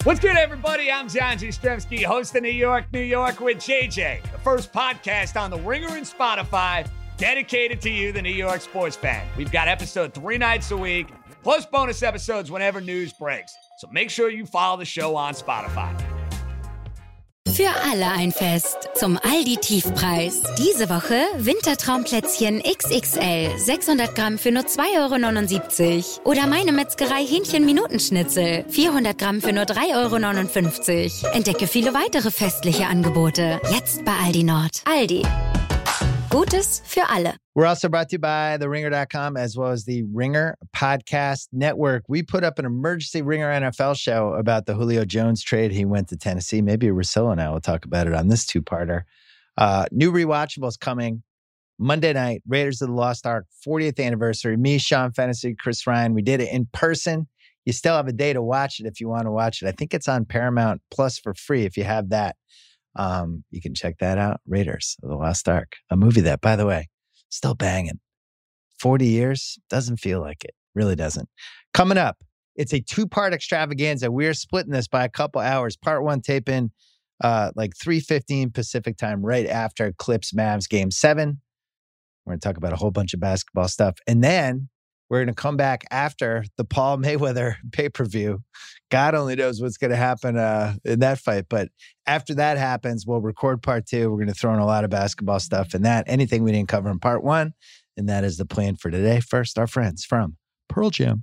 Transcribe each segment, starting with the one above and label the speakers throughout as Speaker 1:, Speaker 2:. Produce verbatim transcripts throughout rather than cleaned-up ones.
Speaker 1: What's good, everybody? I'm John Jastrzemski, host of New York, New York with J J, the first podcast on the Ringer and Spotify dedicated to you, the New York sports fan. We've got episode three nights a week, plus bonus episodes whenever news breaks. So make sure you follow the show on Spotify.
Speaker 2: Für alle ein Fest zum Aldi-Tiefpreis. Diese Woche Wintertraumplätzchen X X L, sechshundert Gramm für nur zwei Euro neunundsiebzig. Oder meine Metzgerei Hähnchen-Minutenschnitzel, vierhundert Gramm für nur drei Euro neunundfünfzig. Entdecke viele weitere festliche Angebote. Jetzt bei Aldi Nord. Aldi. Gutes für alle.
Speaker 3: We're also brought to you by the ringer dot com as well as the Ringer Podcast Network. We put up an emergency Ringer N F L show about the Julio Jones trade. He went to Tennessee. Maybe Russillo and I will talk about it on this two-parter. Uh, new rewatchables coming Monday night. Raiders of the Lost Ark, fortieth anniversary. Me, Sean Fennessy, Chris Ryan. We did it in person. You still have a day to watch it if you want to watch it. I think it's on Paramount Plus for free if you have that. Um, you can check that out. Raiders of the Lost Ark, a movie that, by the way, still banging. forty years doesn't feel like it. Really doesn't. Coming up, it's a two-part extravaganza. We're splitting this by a couple hours. Part one taping uh, like three fifteen Pacific time right after Clips Mavs Game seven. We're going to talk about a whole bunch of basketball stuff. And then we're going to come back after the Paul Mayweather pay-per-view. God only knows what's going to happen uh, in that fight. But after that happens, we'll record part two. We're going to throw in a lot of basketball stuff in that. Anything we didn't cover in part one. And that is the plan for today. First, our friends from Pearl Jam.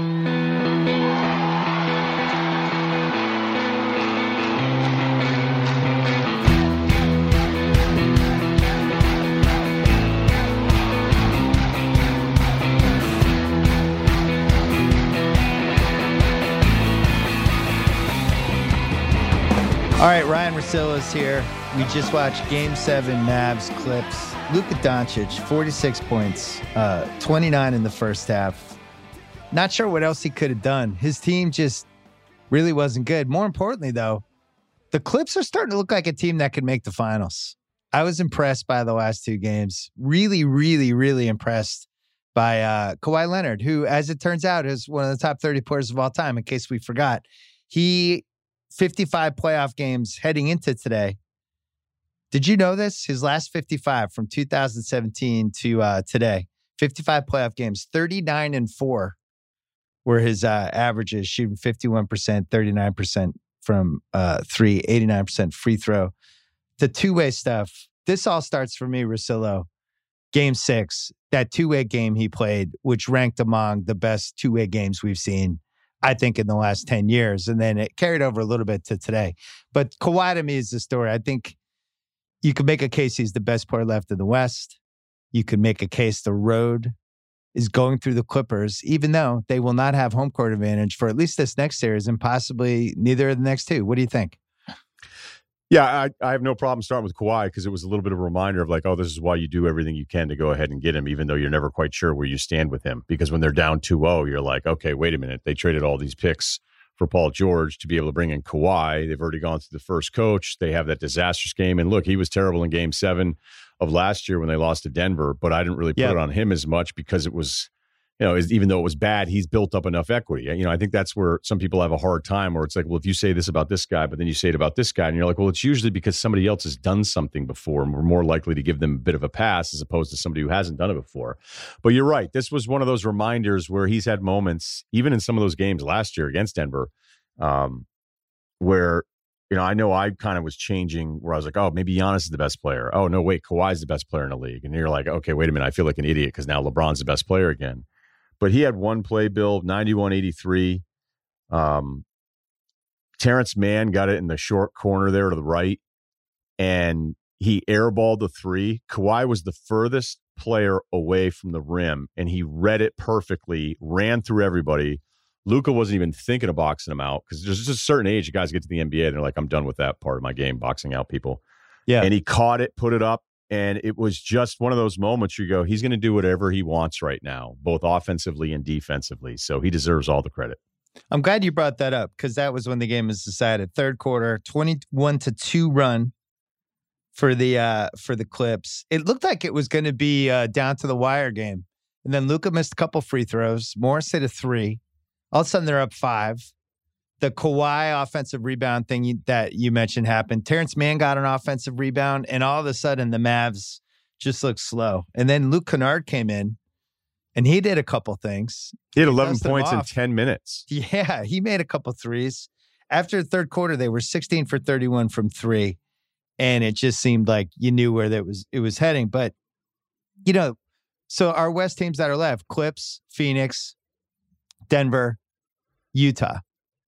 Speaker 3: All right, Ryan Russillo is here. We just watched Game seven, Mavs, Clips. Luka Doncic, forty-six points, uh, twenty-nine in the first half. Not sure what else he could have done. His team just really wasn't good. More importantly, though, the Clips are starting to look like a team that could make the finals. I was impressed by the last two games. Really, really, really impressed by uh, Kawhi Leonard, who, as it turns out, is one of the top thirty players of all time, in case we forgot. He... fifty-five playoff games heading into today. Did you know this? His last fifty-five from two thousand seventeen to uh, today, fifty-five playoff games, thirty-nine and four were his uh, averages, shooting fifty-one percent, thirty-nine percent from uh, three, eighty-nine percent free throw. The two-way stuff, this all starts for me, Russillo. Game six, that two-way game he played, which ranked among the best two-way games we've seen, I think, in the last ten years. And then it carried over a little bit to today. But Kawhi, to me, is the story. I think you could make a case he's the best player left in the West. You could make a case the road is going through the Clippers, even though they will not have home court advantage for at least this next series and possibly neither of the next two. What do you think?
Speaker 4: Yeah, I, I have no problem starting with Kawhi because it was a little bit of a reminder of like, oh, this is why you do everything you can to go ahead and get him, even though you're never quite sure where you stand with him. Because when they're down two oh, you're like, okay, wait a minute. They traded all these picks for Paul George to be able to bring in Kawhi. They've already gone through the first coach. They have that disastrous game. And look, he was terrible in game seven of last year when they lost to Denver, but I didn't really put
Speaker 3: yeah.
Speaker 4: it on him as much because it was, you know, even though it was bad, he's built up enough equity. You know, I think that's where some people have a hard time where it's like, well, if you say this about this guy, but then you say it about this guy, and you're like, well, it's usually because somebody else has done something before and we're more likely to give them a bit of a pass as opposed to somebody who hasn't done it before. But you're right. This was one of those reminders where he's had moments, even in some of those games last year against Denver, um, where, you know, I know I kind of was changing where I was like, oh, maybe Giannis is the best player. Oh, no, wait, Kawhi's the best player in the league. And you're like, okay, wait a minute. I feel like an idiot because now LeBron's the best player again. But he had one play, Bill, ninety-one eighty-three. Um, Terrence Mann got it in the short corner there to the right, and he airballed the three. Kawhi was the furthest player away from the rim, and he read it perfectly, ran through everybody. Luka wasn't even thinking of boxing him out because there's just a certain age, you guys get to the N B A, and they're like, I'm done with that part of my game, boxing out people. Yeah. And he caught it, put it up, and it was just one of those moments you go, he's going to do whatever he wants right now, both offensively and defensively. So he deserves all the credit.
Speaker 3: I'm glad you brought that up because that was when the game was decided. Third quarter, twenty-one to two run for the uh, for the Clips. It looked like it was going to be uh, down to the wire game. And then Luka missed a couple free throws. Morris hit a three. All of a sudden, they're up five. the Kawhi offensive rebound thing you, that you mentioned happened. Terrence Mann got an offensive rebound, and all of a sudden the Mavs just looked slow. And then Luke Kennard came in, and he did a couple things.
Speaker 4: He had eleven points in ten minutes.
Speaker 3: Yeah, he made a couple threes. After the third quarter, they were sixteen for thirty-one from three, and it just seemed like you knew where that was it was heading. But, you know, so our West teams that are left, Clips, Phoenix, Denver, Utah.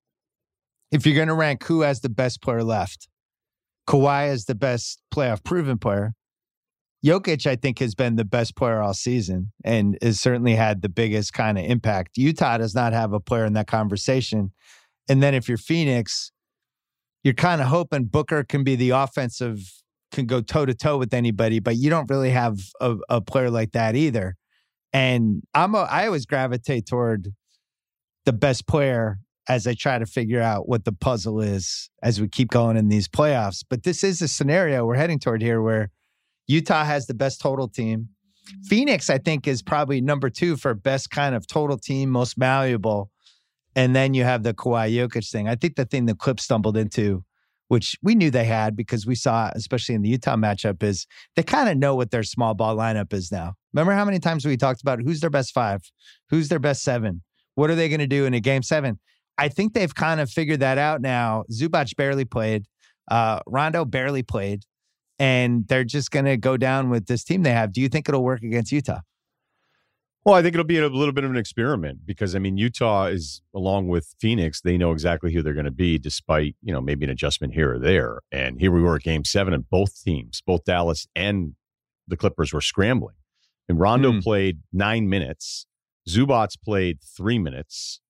Speaker 3: If you're going to rank who has the best player left, Kawhi is the best playoff proven player. Jokic, I think, has been the best player all season and has certainly had the biggest kind of impact. Utah does not have a player in that conversation. And then if you're Phoenix, you're kind of hoping Booker can be the offensive, can go toe-to-toe with anybody, but you don't really have a, a player like that either. And I'm a, I always gravitate toward the best player as I try to figure out what the puzzle is as we keep going in these playoffs. But this is a scenario we're heading toward here where Utah has the best total team. Phoenix, I think, is probably number two for best kind of total team, most malleable. And then you have the Kawhi Jokic thing. I think the thing the Clips stumbled into, which we knew they had because we saw, especially in the Utah matchup, is they kind of know what their small ball lineup is now. Remember how many times we talked about who's their best five? Who's their best seven? What are they going to do in a game seven? I think they've kind of figured that out now. Zubac barely played. Uh, Rondo barely played. And they're just going to go down with this team they have. Do you think it'll work against Utah?
Speaker 4: Well, I think it'll be a little bit of an experiment because, I mean, Utah is, along with Phoenix, they know exactly who they're going to be despite, you know, maybe an adjustment here or there. And here we were at game seven and both teams, both Dallas and the Clippers were scrambling. And Rondo mm. played nine minutes. Zubac played three minutes.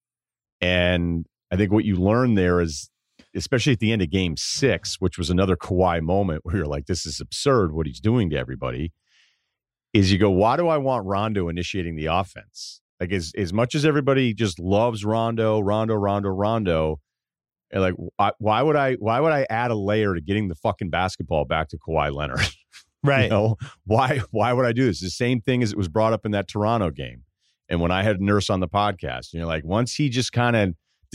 Speaker 4: And I think what you learn there is, especially at the end of game six, which was another Kawhi moment where you're like, this is absurd what he's doing to everybody, is you go, why do I want Rondo initiating the offense? Like as, as much as everybody just loves Rondo, Rondo, Rondo, Rondo, and like, why, why would I, why would I add a layer to getting the fucking basketball back to Kawhi Leonard?
Speaker 3: Right.
Speaker 4: You know, why, why would I do this? The same thing as it was brought up in that Toronto game. And when I had Nurse on the podcast, you know, like once he just kind of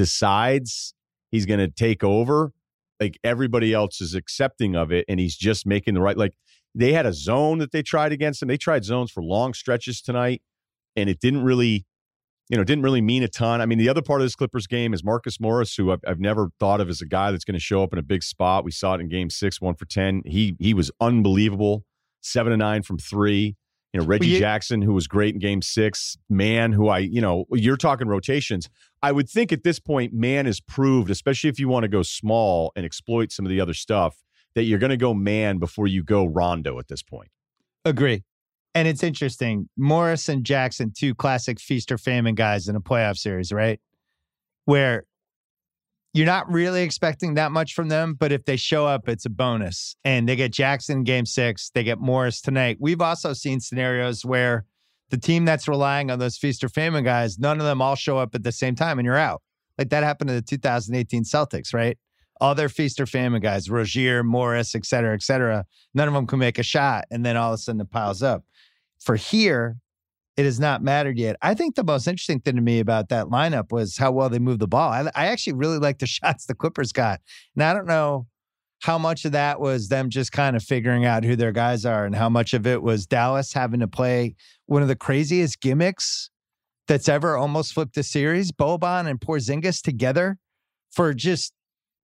Speaker 4: decides he's going to take over, like everybody else is accepting of it. And he's just making the right, like they had a zone that they tried against him. They tried zones for long stretches tonight. And it didn't really, you know, didn't really mean a ton. I mean, the other part of this Clippers game is Marcus Morris, who I've, I've never thought of as a guy that's going to show up in a big spot. We saw it in game six, one for ten. He, he was unbelievable. Seven to nine from three. You know, Reggie well, you, Jackson, who was great in game six. Man, who I, you know, you're talking rotations. I would think at this point, man is proved, especially if you want to go small and exploit some of the other stuff, that you're going to go man before you go Rondo at this point.
Speaker 3: Agree. And it's interesting. Morris and Jackson, two classic feast or famine guys in a playoff series, right? Where you're not really expecting that much from them, but if they show up, it's a bonus. And they get Jackson in game six. They get Morris tonight. We've also seen scenarios where the team that's relying on those feast or famine guys, none of them all show up at the same time and you're out. Like that happened to the two thousand eighteen Celtics, right? All their feast or famine guys, Rozier, Morris, et cetera, et cetera. None of them can make a shot. And then all of a sudden it piles up. For here, it has not mattered yet. I think the most interesting thing to me about that lineup was how well they moved the ball. I, I actually really like the shots the Clippers got. And I don't know how much of that was them just kind of figuring out who their guys are and how much of it was Dallas having to play one of the craziest gimmicks that's ever almost flipped a series, Boban and Porzingis together for just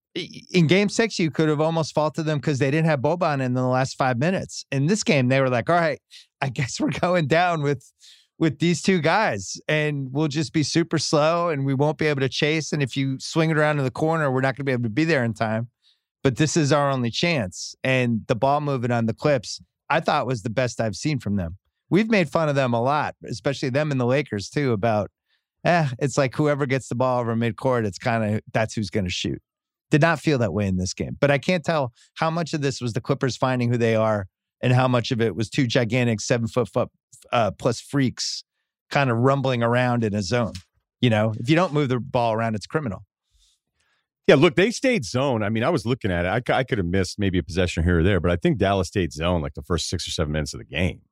Speaker 3: in game six, you could have almost faulted them because they didn't have Boban in the last five minutes. In this game, they were like, all right, I guess we're going down with with these two guys and we'll just be super slow and we won't be able to chase. And if you swing it around to the corner, we're not going to be able to be there in time. But this is our only chance. And the ball moving on the Clips, I thought was the best I've seen from them. We've made fun of them a lot, especially them and the Lakers too, about, eh, it's like whoever gets the ball over midcourt, it's kind of, that's who's going to shoot. Did not feel that way in this game. But I can't tell how much of this was the Clippers finding who they are and how much of it was two gigantic seven foot, foot uh, plus freaks kind of rumbling around in a zone. You know, if you don't move the ball around, it's criminal.
Speaker 4: Yeah, look, they stayed zone. I mean, I was looking at it. I, I could have missed maybe a possession here or there, but I think Dallas stayed zone like the first six or seven minutes of the game.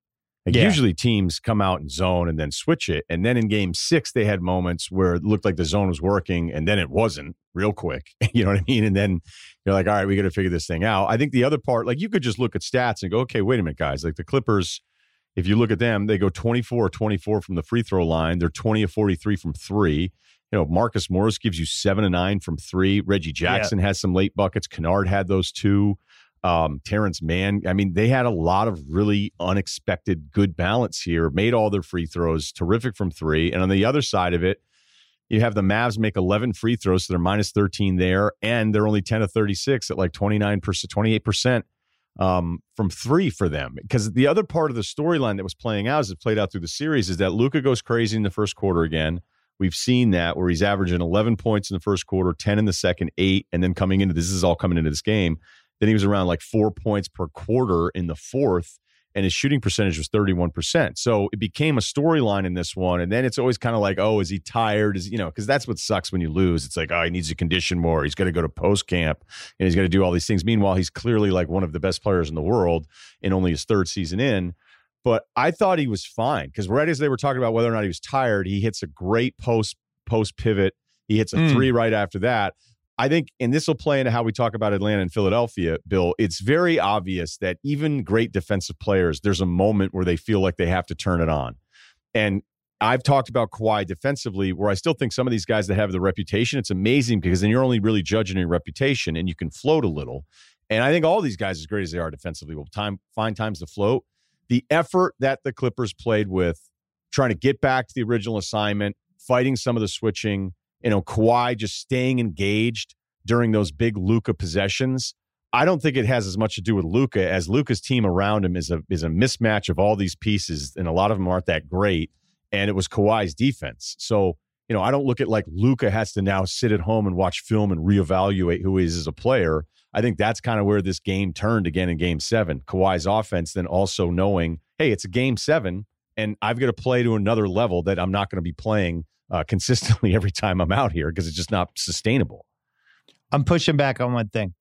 Speaker 4: Like
Speaker 3: Yeah.
Speaker 4: usually teams come out and zone and then switch it. And then in game six, they had moments where it looked like the zone was working and then it wasn't real quick. You know what I mean? And then you're like, all right, we got to figure this thing out. I think the other part, like you could just look at stats and go, okay, wait a minute, guys. Like the Clippers, if you look at them, they go twenty-four twenty-four from the free throw line. They're twenty of forty-three from three. You know, Marcus Morris gives you seven to nine from three. Reggie Jackson yeah. has some late buckets. Kennard had those two. Um, Terrence Mann. I mean, they had a lot of really unexpected good balance here, made all their free throws, terrific from three. And on the other side of it, you have the Mavs make eleven free throws, so they're minus thirteen there, and they're only ten of thirty-six at like twenty-nine percent, twenty-eight percent um, from three for them. Because the other part of the storyline that was playing out as it played out through the series is that Luka goes crazy in the first quarter again. We've seen that where he's averaging eleven points in the first quarter, ten in the second, eight, and then coming into this, this is all coming into this game. Then he was around like four points per quarter in the fourth, and his shooting percentage was thirty-one percent. So it became a storyline in this one. And then it's always kind of like, oh, is he tired? Is, you know, because that's what sucks when you lose. It's like, oh, he needs to condition more. He's got to go to post camp and he's got to do all these things. Meanwhile, he's clearly like one of the best players in the world in only his third season in. But I thought he was fine because right as they were talking about whether or not he was tired, he hits a great post post pivot. He hits a mm. three right after that. I think, and this will play into how we talk about Atlanta and Philadelphia, Bill, it's very obvious that even great defensive players, there's a moment where they feel like they have to turn it on. And I've talked about Kawhi defensively, where I still think some of these guys that have the reputation, it's amazing because then you're only really judging your reputation and you can float a little. And I think all these guys, as great as they are defensively, will time find times to float. The effort that the Clippers played with, trying to get back to the original assignment, fighting some of the switching, you know, Kawhi just staying engaged during those big Luka possessions. I don't think it has as much to do with Luka as Luka's team around him is a is a mismatch of all these pieces, and a lot of them aren't that great. And it was Kawhi's defense. So, you know, I don't look at like Luka has to now sit at home and watch film and reevaluate who he is as a player. I think that's kind of where this game turned again in game seven. Kawhi's offense, then also knowing, hey, it's a game seven, and I've got to play to another level that I'm not going to be playing Uh, consistently every time I'm out here because it's just not sustainable.
Speaker 3: I'm pushing back on one thing.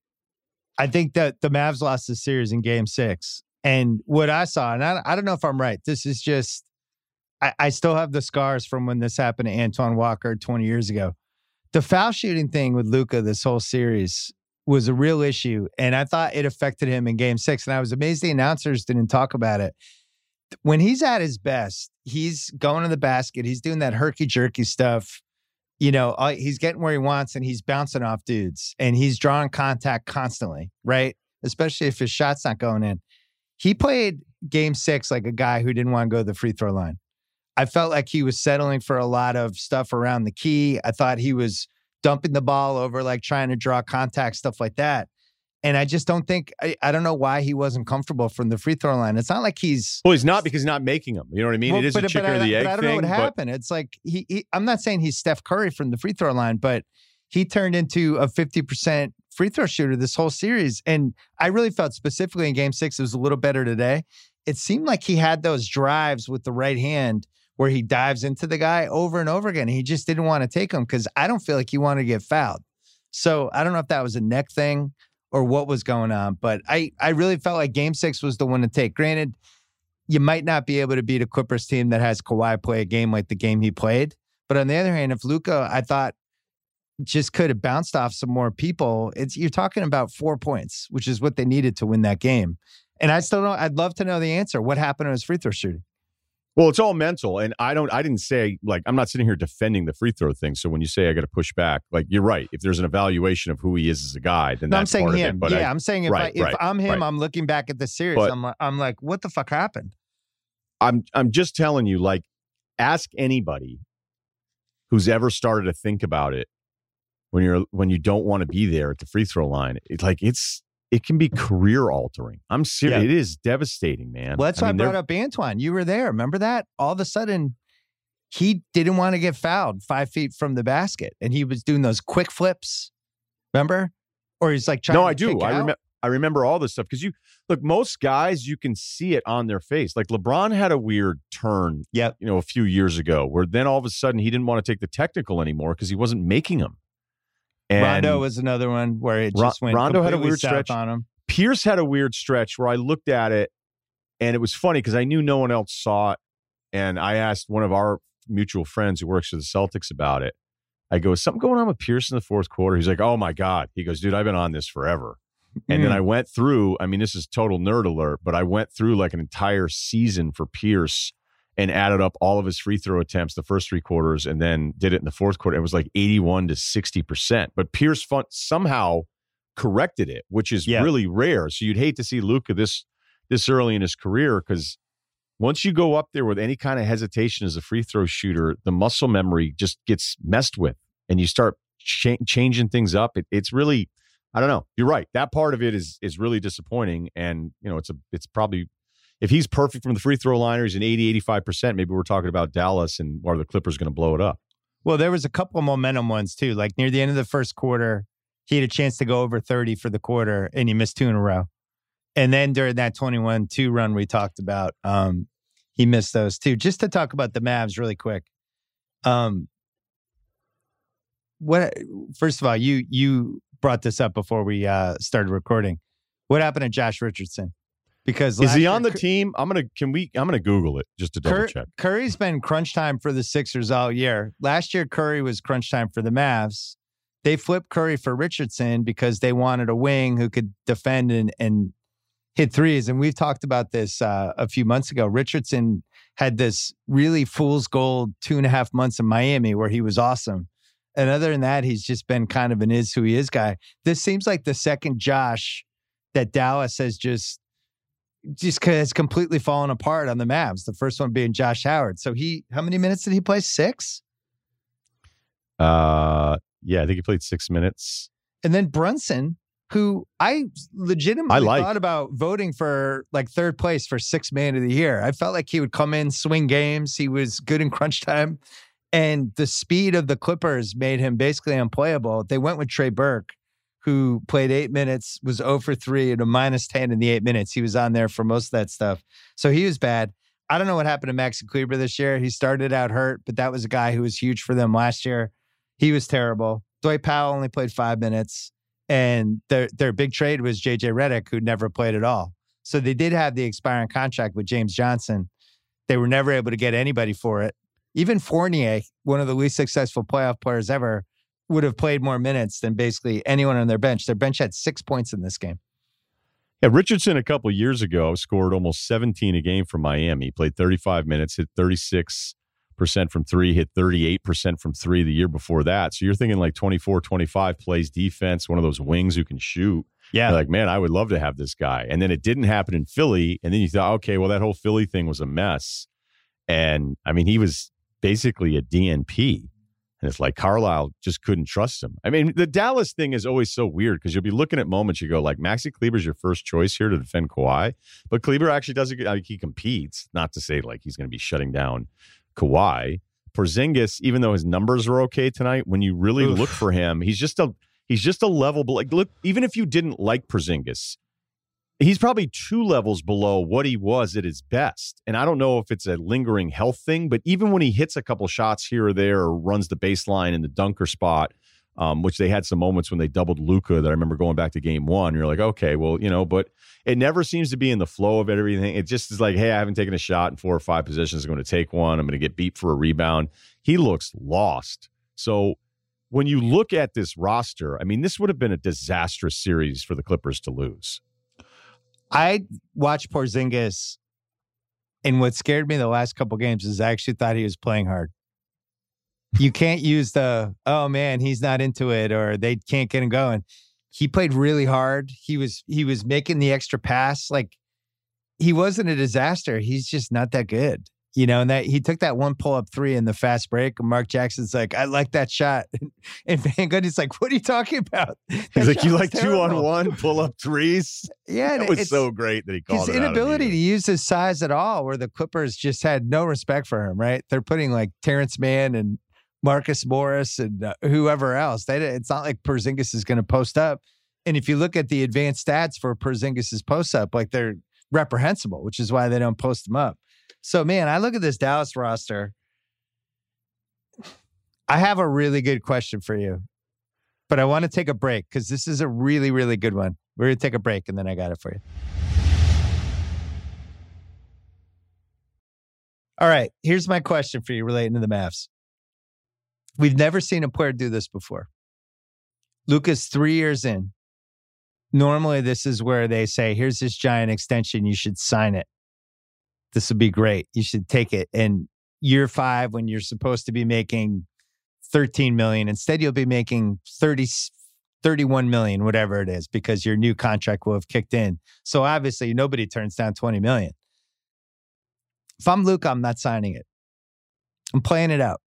Speaker 3: I think that the Mavs lost the series in game six. And what I saw, and I, I don't know if I'm right, this is just, I, I still have the scars from when this happened to Antoine Walker twenty years ago. The foul shooting thing with Luka this whole series was a real issue. And I thought it affected him in game six. And I was amazed the announcers didn't talk about it. When he's at his best, he's going to the basket. He's doing that herky-jerky stuff. You know, he's getting where he wants, and he's bouncing off dudes. And he's drawing contact constantly, right? Especially if his shot's not going in. He played game six like a guy who didn't want to go to the free throw line. I felt like he was settling for a lot of stuff around the key. I thought he was dumping the ball over, like trying to draw contact, stuff like that. And I just don't think, I, I don't know why he wasn't comfortable from the free throw line. It's not like he's...
Speaker 4: Well, he's not because he's not making them. You know what I mean?
Speaker 3: Well,
Speaker 4: it is
Speaker 3: but,
Speaker 4: a chicken
Speaker 3: but
Speaker 4: or the
Speaker 3: I,
Speaker 4: egg
Speaker 3: but I don't
Speaker 4: thing,
Speaker 3: know what
Speaker 4: but...
Speaker 3: happened. It's like, he, he, I'm not saying he's Steph Curry from the free throw line, but he turned into a fifty percent free throw shooter this whole series. And I really felt specifically in game six, it was a little better today. It seemed like he had those drives with the right hand where he dives into the guy over and over again. He just didn't want to take him because I don't feel like he wanted to get fouled. So I don't know if that was a neck thing or what was going on, but I, I really felt like game six was the one to take. Granted, you might not be able to beat a Clippers team that has Kawhi play a game like the game he played. But on the other hand, if Luka, I thought, just could have bounced off some more people, it's you're talking about four points, which is what they needed to win that game. And I still don't, I'd love to know the answer. What happened to his free throw shooting?
Speaker 4: Well, it's all mental. And I don't, I didn't say, like, I'm not sitting here defending the free throw thing. So when you say I got to push back, like, you're right. If there's an evaluation of who he is as a guy, then
Speaker 3: no,
Speaker 4: that's
Speaker 3: I'm saying
Speaker 4: part
Speaker 3: him.
Speaker 4: of it. But
Speaker 3: yeah,
Speaker 4: I,
Speaker 3: I'm saying if,
Speaker 4: right,
Speaker 3: I, if
Speaker 4: right,
Speaker 3: I'm him,
Speaker 4: right.
Speaker 3: I'm looking back at the series.
Speaker 4: But,
Speaker 3: I'm, I'm like, what the fuck happened?
Speaker 4: I'm, I'm just telling you, like, ask anybody who's ever started to think about it when you're, when you don't want to be there at the free throw line. It's like, it's, it can be career altering. I'm serious.
Speaker 3: Yeah.
Speaker 4: It is devastating, man.
Speaker 3: Well, that's
Speaker 4: I
Speaker 3: why
Speaker 4: mean,
Speaker 3: I brought up Antoine. You were there. Remember that? All of a sudden, he didn't want to get fouled five feet from the basket. And he was doing those quick flips. Remember? Or he's like trying
Speaker 4: no,
Speaker 3: to
Speaker 4: I do. I remember. I remember all this stuff because you look, most guys, you can see it on their face. Like LeBron had a weird turn,
Speaker 3: yep.
Speaker 4: you know, a few years ago where then all of a sudden he didn't want to take the technical anymore because he wasn't making them. And
Speaker 3: Rondo was another one where it just went
Speaker 4: Rondo had a weird
Speaker 3: south
Speaker 4: stretch
Speaker 3: on him.
Speaker 4: Pierce had a weird stretch where I looked at it And it was funny because I knew no one else saw it. And I asked one of our mutual friends who works for the Celtics about it. I go, is something going on with Pierce in the fourth quarter? He's like, oh my God. He goes, dude, I've been on this forever. And mm. then I went through, I mean, this is total nerd alert, but I went through like an entire season for Pierce and added up all of his free throw attempts the first three quarters and then did it in the fourth quarter. It was like eighty-one to sixty percent. But Pierce fun- somehow corrected it, which is yeah. really rare. So you'd hate to see Luka this this early in his career, because once you go up there with any kind of hesitation as a free throw shooter, the muscle memory just gets messed with and you start cha- changing things up. It, it's really, I don't know. You're right. That part of it is is really disappointing. And, you know, it's a it's probably, if he's perfect from the free throw line, or he's an eighty, eighty-five percent, maybe we're talking about Dallas and are the Clippers going to blow it up?
Speaker 3: Well, there was a couple of momentum ones too. Like near the end of the first quarter, he had a chance to go over thirty for the quarter and he missed two in a row. And then during that twenty-one two run we talked about, um, he missed those too. Just to talk about the Mavs really quick. Um, what? First of all, you you brought this up before we uh, started recording. What happened to Josh Richardson? Because
Speaker 4: is he
Speaker 3: year,
Speaker 4: on the team? I'm gonna can we? I'm gonna Google it just to double
Speaker 3: Cur-
Speaker 4: check.
Speaker 3: Curry's been crunch time for the Sixers all year. Last year, Curry was crunch time for the Mavs. They flipped Curry for Richardson because they wanted a wing who could defend and, and hit threes. And we've talked about this uh, a few months ago. Richardson had this really fool's gold two and a half months in Miami where he was awesome. And other than that, he's just been kind of an is who he is guy. This seems like the second Josh that Dallas has just just has completely fallen apart on the Mavs. The first one being Josh Howard. So he, how many minutes did he play? Six?
Speaker 4: Uh, yeah, I think he played six minutes.
Speaker 3: And then Brunson, who I legitimately I like. thought about voting for like third place for sixth man of the year. I felt like he would come in, swing games. He was good in crunch time. And the speed of the Clippers made him basically unplayable. They went with Trey Burke, who played eight minutes, was zero for three and a minus ten in the eight minutes. He was on there for most of that stuff. So he was bad. I don't know what happened to Maxi Kleber this year. He started out hurt, but that was a guy who was huge for them last year. He was terrible. Dwight Powell only played five minutes. And their their big trade was J J Redick, who never played at all. So they did have the expiring contract with James Johnson. They were never able to get anybody for it. Even Fournier, one of the least successful playoff players ever, would have played more minutes than basically anyone on their bench. Their bench had six points in this game.
Speaker 4: Yeah, Richardson a couple of years ago scored almost seventeen a game for Miami. He played thirty-five minutes, hit thirty-six percent from three, hit thirty-eight percent from three the year before that. So you're thinking like twenty-four, twenty-five, plays defense, one of those wings who can shoot. Yeah. You're like, man, I would love to have this guy. And then it didn't happen in Philly. And then you thought, okay, well, that whole Philly thing was a mess. And I mean, he was basically a D N P. And it's like Carlisle just couldn't trust him. I mean, the Dallas thing is always so weird because you'll be looking at moments, you go like, Maxi Kleber's your first choice here to defend Kawhi. But Kleber actually does it. I mean, he competes, not to say like he's going to be shutting down Kawhi. Porzingis, even though his numbers are okay tonight, when you really Oof. look for him, he's just a he's just a level below. Like, look, even if you didn't like Porzingis, he's probably two levels below what he was at his best. And I don't know if it's a lingering health thing, but even when he hits a couple shots here or there or runs the baseline in the dunker spot, um, which they had some moments when they doubled Luka that I remember going back to game one. You're like, okay, well, you know, but it never seems to be in the flow of everything. It just is like, hey, I haven't taken a shot in four or five positions. I'm going to take one. I'm going to get beat for a rebound. He looks lost. So when you look at this roster, I mean, this would have been a disastrous series for the Clippers to lose.
Speaker 3: I watched Porzingis, and what scared me the last couple games is I actually thought he was playing hard. You can't use the, oh man, he's not into it, or they can't get him going. He played really hard. He was he was making the extra pass. Like, he wasn't a disaster. He's just not that good. You know, and that he took that one pull-up three in the fast break. And Mark Jackson's like, I like that shot. And Van Gundy's like, what are you talking about? That
Speaker 4: He's like, you like terrible. two on one pull-up threes?
Speaker 3: Yeah.
Speaker 4: That was so great that he called
Speaker 3: his
Speaker 4: it
Speaker 3: inability to use his size at all, where the Clippers just had no respect for him, right? They're putting like Terrence Mann and Marcus Morris and uh, whoever else. They, it's not like Porzingis is going to post up. And if you look at the advanced stats for Porzingis's post-up, like they're reprehensible, which is why they don't post them up. So, man, I look at this Dallas roster. I have a really good question for you, but I want to take a break because this is a really, really good one. We're going to take a break, and then I got it for you. All right. Here's my question for you relating to the Mavs. We've never seen a player do this before. Luka's three years in. Normally, this is where they say, here's this giant extension. You should sign it. This would be great. You should take it. And year five, when you're supposed to be making thirteen million, instead you'll be making thirty, thirty-one million, whatever it is, because your new contract will have kicked in. So obviously, nobody turns down twenty million. If I'm Luka, I'm not signing it. I'm playing it out.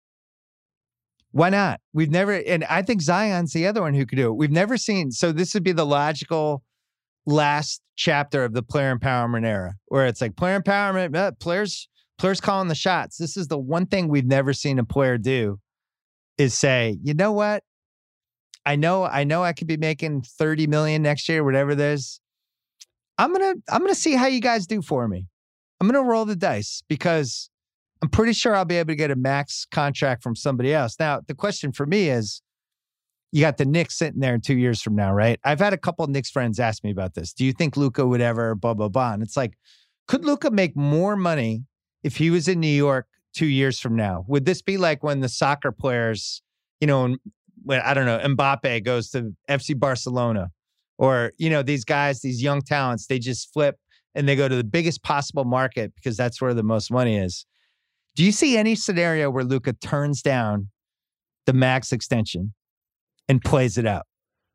Speaker 3: Why not? We've never, and I think Zion's the other one who could do it. We've never seen, so this would be the logical last chapter of the player empowerment era, where it's like player empowerment, uh, players, players calling the shots. This is the one thing we've never seen a player do is say, you know what? I know, I know I could be making thirty million next year, whatever it is. I'm going to, I'm going to see how you guys do for me. I'm going to roll the dice because I'm pretty sure I'll be able to get a max contract from somebody else. Now, the question for me is, you got the Knicks sitting there two years from now, right? I've had a couple of Knicks friends ask me about this. Do you think Luka would ever blah, blah, blah? And it's like, could Luka make more money if he was in New York two years from now? Would this be like when the soccer players, you know, when, I don't know, Mbappe goes to F C Barcelona, or, you know, these guys, these young talents, they just flip and they go to the biggest possible market because that's where the most money is. Do you see any scenario where Luka turns down the max extension and plays it out?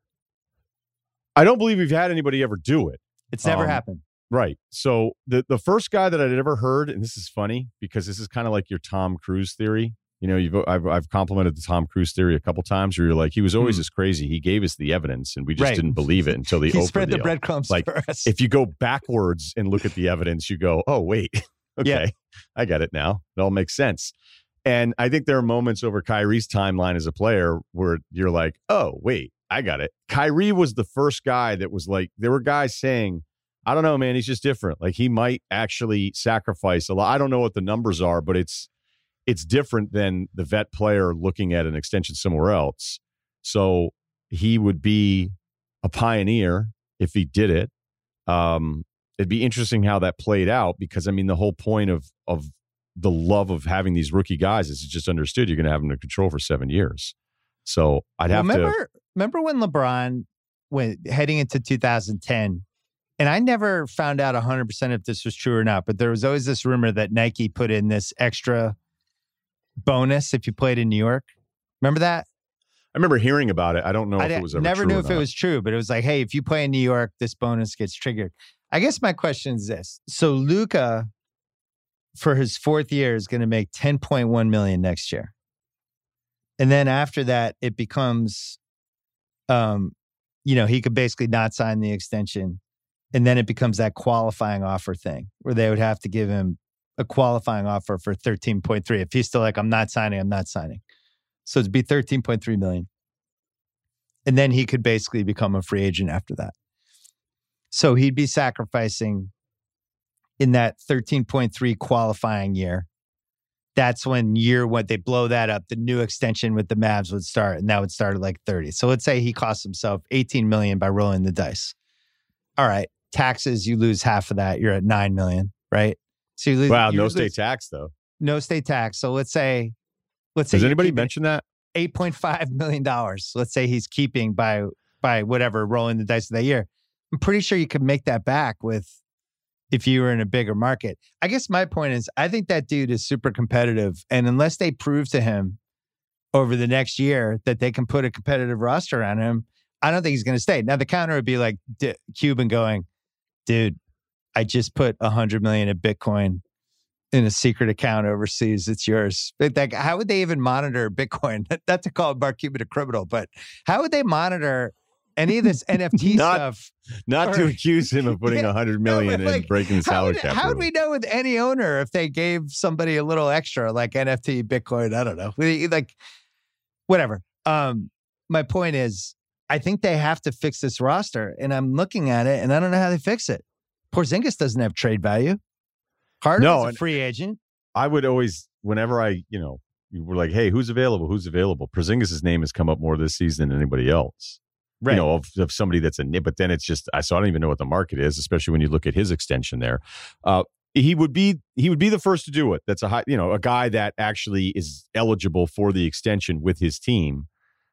Speaker 4: I don't believe we've had anybody ever do it.
Speaker 3: It's never
Speaker 4: um,
Speaker 3: happened.
Speaker 4: Right. So the, the first guy that I'd ever heard, and this is funny because this is kind of like your Tom Cruise theory. You know, you've I've, I've complimented the Tom Cruise theory a couple times where you're like, he was always mm. this crazy. He gave us the evidence and we just
Speaker 3: right.
Speaker 4: didn't believe it until the
Speaker 3: he
Speaker 4: Oprah
Speaker 3: spread
Speaker 4: deal.
Speaker 3: the breadcrumbs
Speaker 4: like,
Speaker 3: for us.
Speaker 4: If you go backwards and look at the evidence, you go, oh, wait. Okay, yeah. I get it now. It all makes sense. And I think there are moments over Kyrie's timeline as a player where you're like, oh, wait, I got it. Kyrie was the first guy that was like, there were guys saying, I don't know, man, he's just different. Like he might actually sacrifice a lot. I don't know what the numbers are, but it's it's different than the vet player looking at an extension somewhere else. So he would be a pioneer if he did it. Um, it'd be interesting how that played out because, I mean, the whole point of of the love of having these rookie guys is just understood you're going to have them in control for seven years. So I'd have
Speaker 3: well, remember,
Speaker 4: to...
Speaker 3: Remember when LeBron went heading into two thousand ten, and I never found out one hundred percent if this was true or not, but there was always this rumor that Nike put in this extra bonus if you played in New York. Remember that?
Speaker 4: I remember hearing about it. I don't know
Speaker 3: I
Speaker 4: if it was ever
Speaker 3: never
Speaker 4: true
Speaker 3: knew
Speaker 4: or
Speaker 3: if
Speaker 4: not.
Speaker 3: it was true, but it was like, hey, if you play in New York, this bonus gets triggered. I guess my question is this. So Luka, for his fourth year, is going to make ten point one million dollars next year. And then after that, it becomes, um, you know, he could basically not sign the extension. And then it becomes that qualifying offer thing where they would have to give him a qualifying offer for thirteen point three. If he's still like, I'm not signing, I'm not signing. So it'd be thirteen point three million. And then he could basically become a free agent after that. So he'd be sacrificing in that thirteen point three qualifying year. That's when year when they blow that up, the new extension with the Mavs would start, and that would start at like thirty. So let's say he costs himself eighteen million by rolling the dice. All right, taxes, you lose half of that. You're at nine million, right? So you lose.
Speaker 4: Wow,
Speaker 3: you
Speaker 4: no
Speaker 3: lose,
Speaker 4: state tax though.
Speaker 3: No state tax. So let's say, let's say
Speaker 4: Does anybody mention that?
Speaker 3: eight point five million dollars. Let's say he's keeping by by whatever rolling the dice of that year. I'm pretty sure you could make that back with if you were in a bigger market. I guess my point is, I think that dude is super competitive. And unless they prove to him over the next year that they can put a competitive roster on him, I don't think he's going to stay. Now, the counter would be like D- Cuban going, dude, I just put one hundred million in Bitcoin in a secret account overseas. It's yours. But like, how would they even monitor Bitcoin? Not to call Mark Cuban a criminal, but how would they monitor any of this N F T
Speaker 4: not,
Speaker 3: stuff?
Speaker 4: Not or, to accuse him of putting yeah, one hundred million no, like, in breaking the salary
Speaker 3: would,
Speaker 4: cap.
Speaker 3: How would we know with any owner if they gave somebody a little extra, like N F T, Bitcoin? I don't know. Like, whatever. Um, my point is, I think they have to fix this roster, and I'm looking at it, and I don't know how they fix it. Porzingis doesn't have trade value. Harden's
Speaker 4: no,
Speaker 3: a free agent.
Speaker 4: I would always, whenever I, you know, you were like, hey, who's available? Who's available? Porzingis' name has come up more this season than anybody else. Right. You know, of, of somebody that's a nib, but then it's just, I so I don't even know what the market is, especially when you look at his extension there. Uh, he would be he would be the first to do it. That's a high, you know, a guy that actually is eligible for the extension with his team.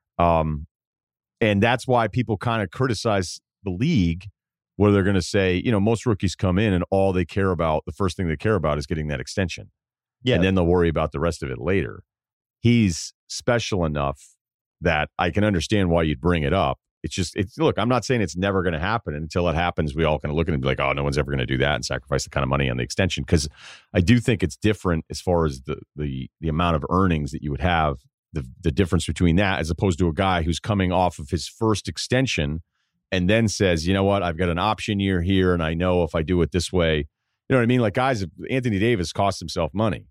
Speaker 4: Um, and that's why people kind of criticize the league, where they're going to say, you know, most rookies come in and all they care about, the first thing they care about is getting that extension. Yeah. And then they'll worry about the rest of it later. He's special enough that I can understand why you'd bring it up. It's just, it's look, I'm not saying it's never going to happen. And until it happens, we all kind of look at it and be like, oh, no one's ever going to do that and sacrifice the kind of money on the extension. Because I do think it's different as far as the the the amount of earnings that you would have, the the difference between that as opposed to a guy who's coming off of his first extension and then says, you know what, I've got an option year here, and I know if I do it this way, you know what I mean? Like guys, Anthony Davis cost himself money,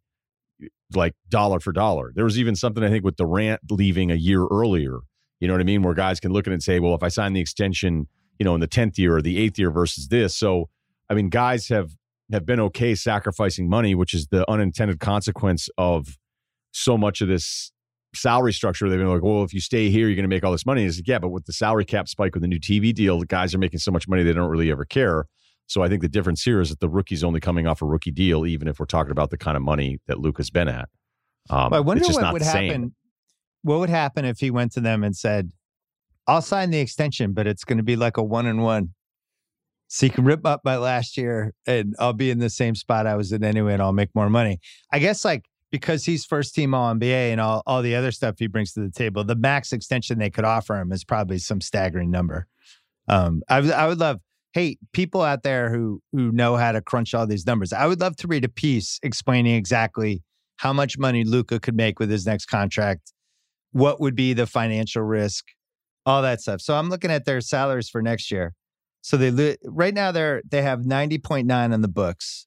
Speaker 4: like dollar for dollar. There was even something I think with Durant leaving a year earlier. You know what I mean? Where guys can look at it and say, well, if I sign the extension, you know, in the tenth year or the eighth year versus this. So, I mean, guys have, have been okay sacrificing money, which is the unintended consequence of so much of this salary structure. They've been like, well, if you stay here, you're going to make all this money. It's like, yeah, but with the salary cap spike with the new T V deal, the guys are making so much money they don't really ever care. So I think the difference here is that the rookie's only coming off a rookie deal, even if we're talking about the kind of money that Luka's been at. Um,
Speaker 3: well, I wonder
Speaker 4: it's just
Speaker 3: what
Speaker 4: not
Speaker 3: would
Speaker 4: the
Speaker 3: happen.
Speaker 4: same.
Speaker 3: What would happen if he went to them and said, I'll sign the extension, but it's going to be like a one and one. So you can rip up my last year and I'll be in the same spot I was in anyway and I'll make more money. I guess like because he's first team All N B A and all, all the other stuff he brings to the table, the max extension they could offer him is probably some staggering number. Um, I, I would love, hey, people out there who who know how to crunch all these numbers, I would love to read a piece explaining exactly how much money Luka could make with his next contract. What would be the financial risk, all that stuff. So I'm looking at their salaries for next year. So they right now they're they have ninety point nine on the books.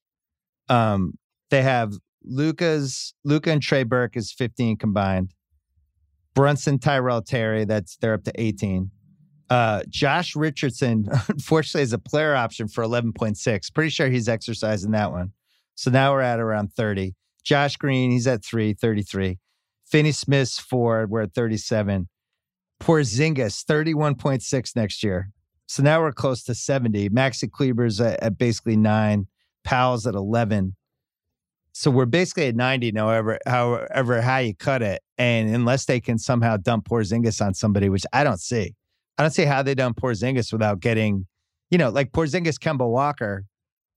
Speaker 3: Um, they have Luka's Luka and Trey Burke is fifteen combined. Brunson, Tyrell Terry, that's they're up to eighteen. Uh, Josh Richardson, unfortunately, is a player option for eleven point six. Pretty sure he's exercising that one. So now we're at around thirty. Josh Green, he's at three, thirty-three. Finney Smith's four, we're at thirty-seven. Porzingis, thirty-one point six next year. So now we're close to seventy. Maxi Kleber's at, at basically nine. Powell's at eleven. So we're basically at ninety, however, however, how you cut it. And unless they can somehow dump Porzingis on somebody, which I don't see. I don't see how they dump Porzingis without getting, you know, like Porzingis, Kemba Walker.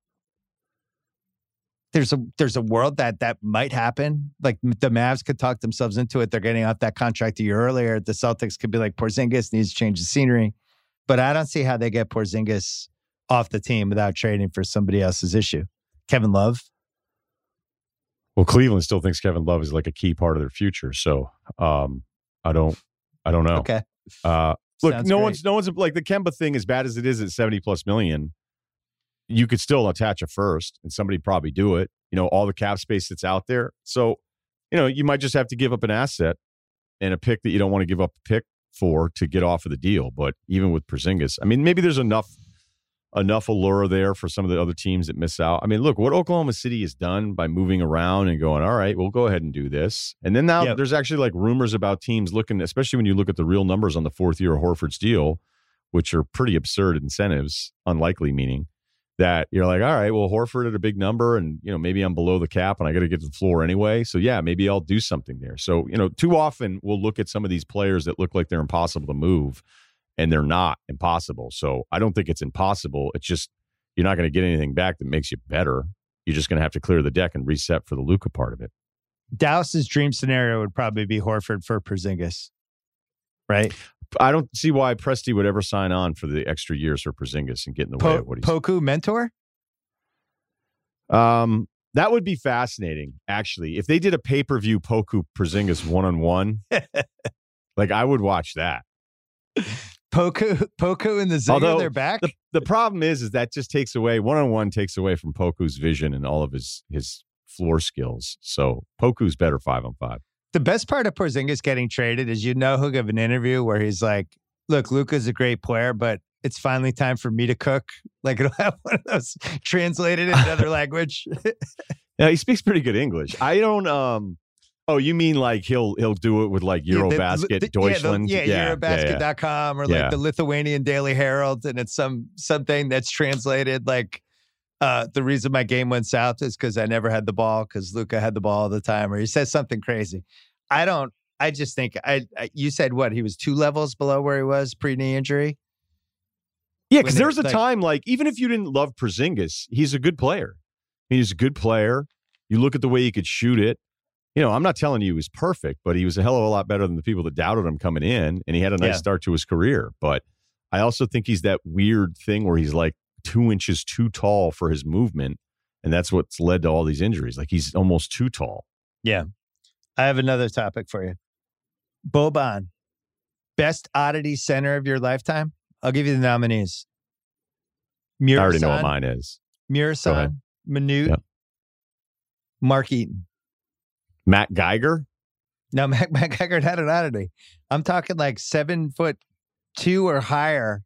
Speaker 3: There's a there's a world that that might happen. Like the Mavs could talk themselves into it. They're getting off that contract a year earlier. The Celtics could be like, Porzingis needs to change the scenery. But I don't see how they get Porzingis off the team without trading for somebody else's issue. Kevin Love.
Speaker 4: Well, Cleveland still thinks Kevin Love is like a key part of their future. So um, I don't I don't know.
Speaker 3: Okay.
Speaker 4: Uh, look,
Speaker 3: Sounds
Speaker 4: no
Speaker 3: great.
Speaker 4: one's no one's like the Kemba thing, as bad as it is at seventy plus million. You could still attach a first and somebody probably do it. You know, all the cap space that's out there. So, you know, you might just have to give up an asset and a pick that you don't want to give up a pick for to get off of the deal. But even with Porzingis, I mean, maybe there's enough enough allure there for some of the other teams that miss out. I mean, look, what Oklahoma City has done by moving around and going, all right, we'll go ahead and do this. And then now
Speaker 3: Yep.
Speaker 4: there's actually like rumors about teams looking, especially when you look at the real numbers on the fourth year of Horford's deal, which are pretty absurd incentives, unlikely meaning. That you're like, all right, well, Horford at a big number and, you know, maybe I'm below the cap and I got to get to the floor anyway. So, yeah, maybe I'll do something there. So, you know, too often we'll look at some of these players that look like they're impossible to move and they're not impossible. So I don't think it's impossible. It's just you're not going to get anything back that makes you better. You're just going to have to clear the deck and reset for the Luka part of it.
Speaker 3: Dallas's dream scenario would probably be Horford for Porzingis, right?
Speaker 4: I don't see why Presti would ever sign on for the extra years for Porzingis and get in the
Speaker 3: Po-
Speaker 4: way of what he's
Speaker 3: Poku mentor?
Speaker 4: Um, that would be fascinating, actually. If they did a pay-per-view Poku Porzingis one-on-one, like I would watch that.
Speaker 3: Poku, Poku and the Zinger,
Speaker 4: Although,
Speaker 3: they're back.
Speaker 4: The, the problem is, is that just takes away, one-on-one takes away from Poku's vision and all of his, his floor skills. So Poku's better five-on-five.
Speaker 3: The best part of Porzingis getting traded is, you know, he'll give an interview where he's like, look, Luka's a great player, but it's finally time for me to cook. Like it'll have one of those translated in another language.
Speaker 4: Yeah, he speaks pretty good English. I don't, um, oh, you mean like he'll he'll do it with like Eurobasket,
Speaker 3: yeah, the,
Speaker 4: Deutschland?
Speaker 3: Yeah, the, yeah,
Speaker 4: yeah,
Speaker 3: Eurobasket dot com
Speaker 4: yeah,
Speaker 3: or like
Speaker 4: yeah.
Speaker 3: the Lithuanian Daily Herald, and it's some something that's translated like uh, the reason my game went south is because I never had the ball because Luka had the ball all the time, or he says something crazy. I don't, I just think, I, I you said what, he was two levels below where he was pre-knee injury?
Speaker 4: Yeah, because there's a
Speaker 3: like,
Speaker 4: time, like, even if you didn't love Porzingis, he's a good player. I mean, he's a good player. You look at the way he could shoot it. You know, I'm not telling you he was perfect, but he was a hell of a lot better than the people that doubted him coming in, and he had a nice yeah. start to his career. But I also think he's that weird thing where he's like two inches too tall for his movement, and that's what's led to all these injuries. Like, he's almost too tall.
Speaker 3: Yeah. I have another topic for you. Boban, best oddity center of your lifetime? I'll give you the nominees. Murasan,
Speaker 4: I already know what mine is.
Speaker 3: Murasan, Manute, yep. Mark Eaton.
Speaker 4: Matt Geiger?
Speaker 3: No, Matt, Matt Geiger had an oddity. I'm talking like seven foot two or higher.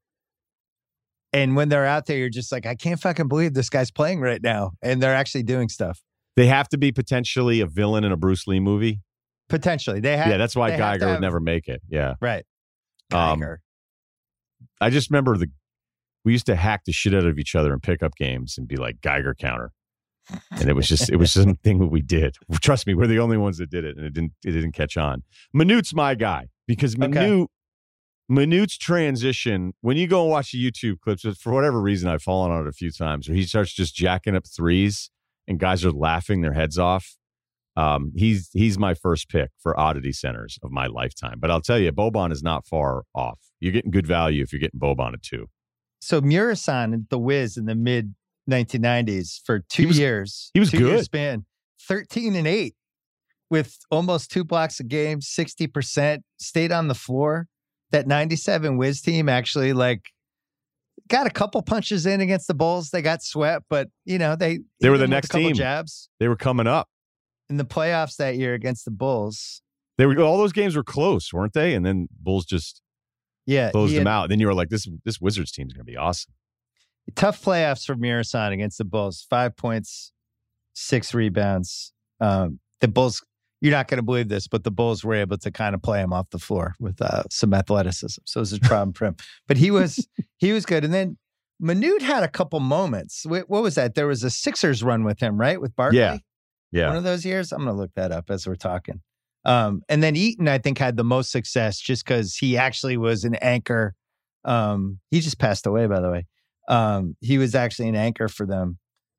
Speaker 3: And when they're out there, you're just like, I can't fucking believe this guy's playing right now. And they're actually doing stuff.
Speaker 4: They have to be potentially a villain in a Bruce Lee movie?
Speaker 3: Potentially. They have.
Speaker 4: Yeah, that's why Geiger
Speaker 3: have,
Speaker 4: would never make it. Yeah.
Speaker 3: Right. Geiger.
Speaker 4: Um, I just remember the we used to hack the shit out of each other in pickup games and be like Geiger counter. And it was just it was something that we did. Trust me, we're the only ones that did it, and it didn't it didn't catch on. Manute's my guy because Manute okay. Manute's transition, when you go and watch the YouTube clips, for whatever reason I've fallen on it a few times, where he starts just jacking up threes and guys are laughing their heads off. Um, he's he's my first pick for oddity centers of my lifetime. But I'll tell you, Boban is not far off. You're getting good value if you're getting Boban at two.
Speaker 3: So Murasan at the Wiz in the mid nineteen nineties for two
Speaker 4: he was,
Speaker 3: years.
Speaker 4: He was
Speaker 3: two
Speaker 4: good.
Speaker 3: Year span, thirteen and eight with almost two blocks a game, sixty percent, stayed on the floor. That ninety-seven Wiz team actually like got a couple punches in against the Bulls. They got swept, but you know, they
Speaker 4: they were the next team.
Speaker 3: Jabs.
Speaker 4: They were coming up
Speaker 3: in the playoffs that year against the Bulls.
Speaker 4: They were all those games were close, weren't they? And then Bulls just
Speaker 3: yeah
Speaker 4: closed
Speaker 3: had,
Speaker 4: them out. Then you were like, this this Wizards team is going to be awesome.
Speaker 3: Tough playoffs for Murasan against the Bulls. Five points, six rebounds. Um, the Bulls, you're not going to believe this, but the Bulls were able to kind of play him off the floor with uh, some athleticism. So it was a problem for him. But he was he was good. And then Manute had a couple moments. What, what was that? There was a Sixers run with him, right? With Barkley?
Speaker 4: Yeah. Yeah.
Speaker 3: One of those years? I'm going to look that up as we're talking. Um, and then Eaton, I think, had the most success just because he actually was an anchor. Um, he just passed away, by the way. Um, he was actually an anchor for them.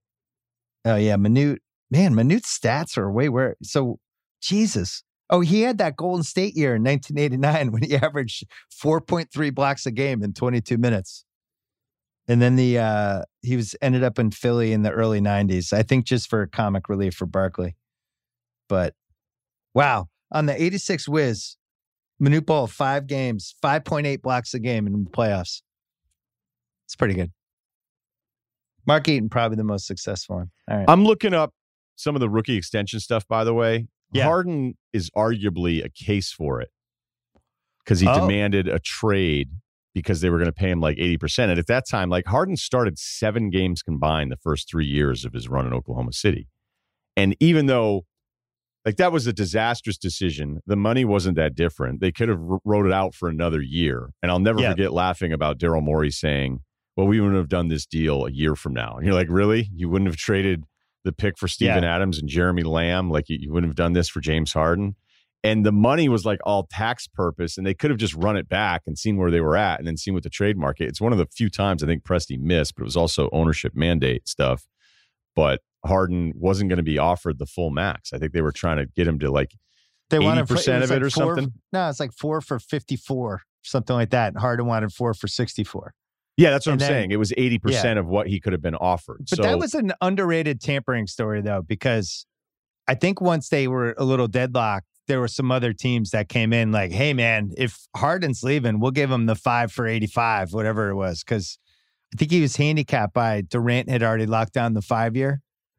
Speaker 3: Oh, yeah. Manute. Man, Manute's stats are way where. So, Jesus. Oh, he had that Golden State year in nineteen eighty-nine when he averaged four point three blocks a game in twenty-two minutes. And then the uh, he was ended up in Philly in the early nineties, I think just for comic relief for Barkley. But wow, on the eighty-six Wiz, Manute Bol, five games, five point eight blocks a game in the playoffs. It's pretty good. Mark Eaton, probably the most successful one. All right.
Speaker 4: I'm looking up some of the rookie extension stuff, by the way.
Speaker 3: Yeah.
Speaker 4: Harden is arguably a case for it because he
Speaker 3: oh.
Speaker 4: demanded a trade because they were going to pay him like eighty percent. And at that time, like Harden started seven games combined the first three years of his run in Oklahoma City. And even though like that was a disastrous decision, the money wasn't that different. They could have wrote it out for another year. And I'll never yeah. forget laughing about Daryl Morey saying, well, we wouldn't have done this deal a year from now. And you're like, really? You wouldn't have traded the pick for Steven
Speaker 3: yeah.
Speaker 4: Adams and Jeremy Lamb? Like you, you wouldn't have done this for James Harden? And the money was like all tax purpose, and they could have just run it back and seen where they were at and then seen what the trade market. It's one of the few times I think Presti missed, but it was also ownership mandate stuff. But Harden wasn't going to be offered the full max. I think they were trying to get him to like
Speaker 3: they
Speaker 4: eighty percent of it
Speaker 3: like
Speaker 4: or
Speaker 3: four,
Speaker 4: something.
Speaker 3: No, it's like four for fifty-four, something like that. Harden wanted four for sixty-four.
Speaker 4: Yeah, that's what
Speaker 3: and
Speaker 4: I'm
Speaker 3: then,
Speaker 4: saying. It was eighty percent
Speaker 3: yeah.
Speaker 4: of what he could have been offered.
Speaker 3: But
Speaker 4: so,
Speaker 3: that was an underrated tampering story, though, because I think once they were a little deadlocked, there were some other teams that came in like, hey, man, if Harden's leaving, we'll give him the five for eighty-five, whatever it was. Because I think he was handicapped by Durant had already locked down the five year.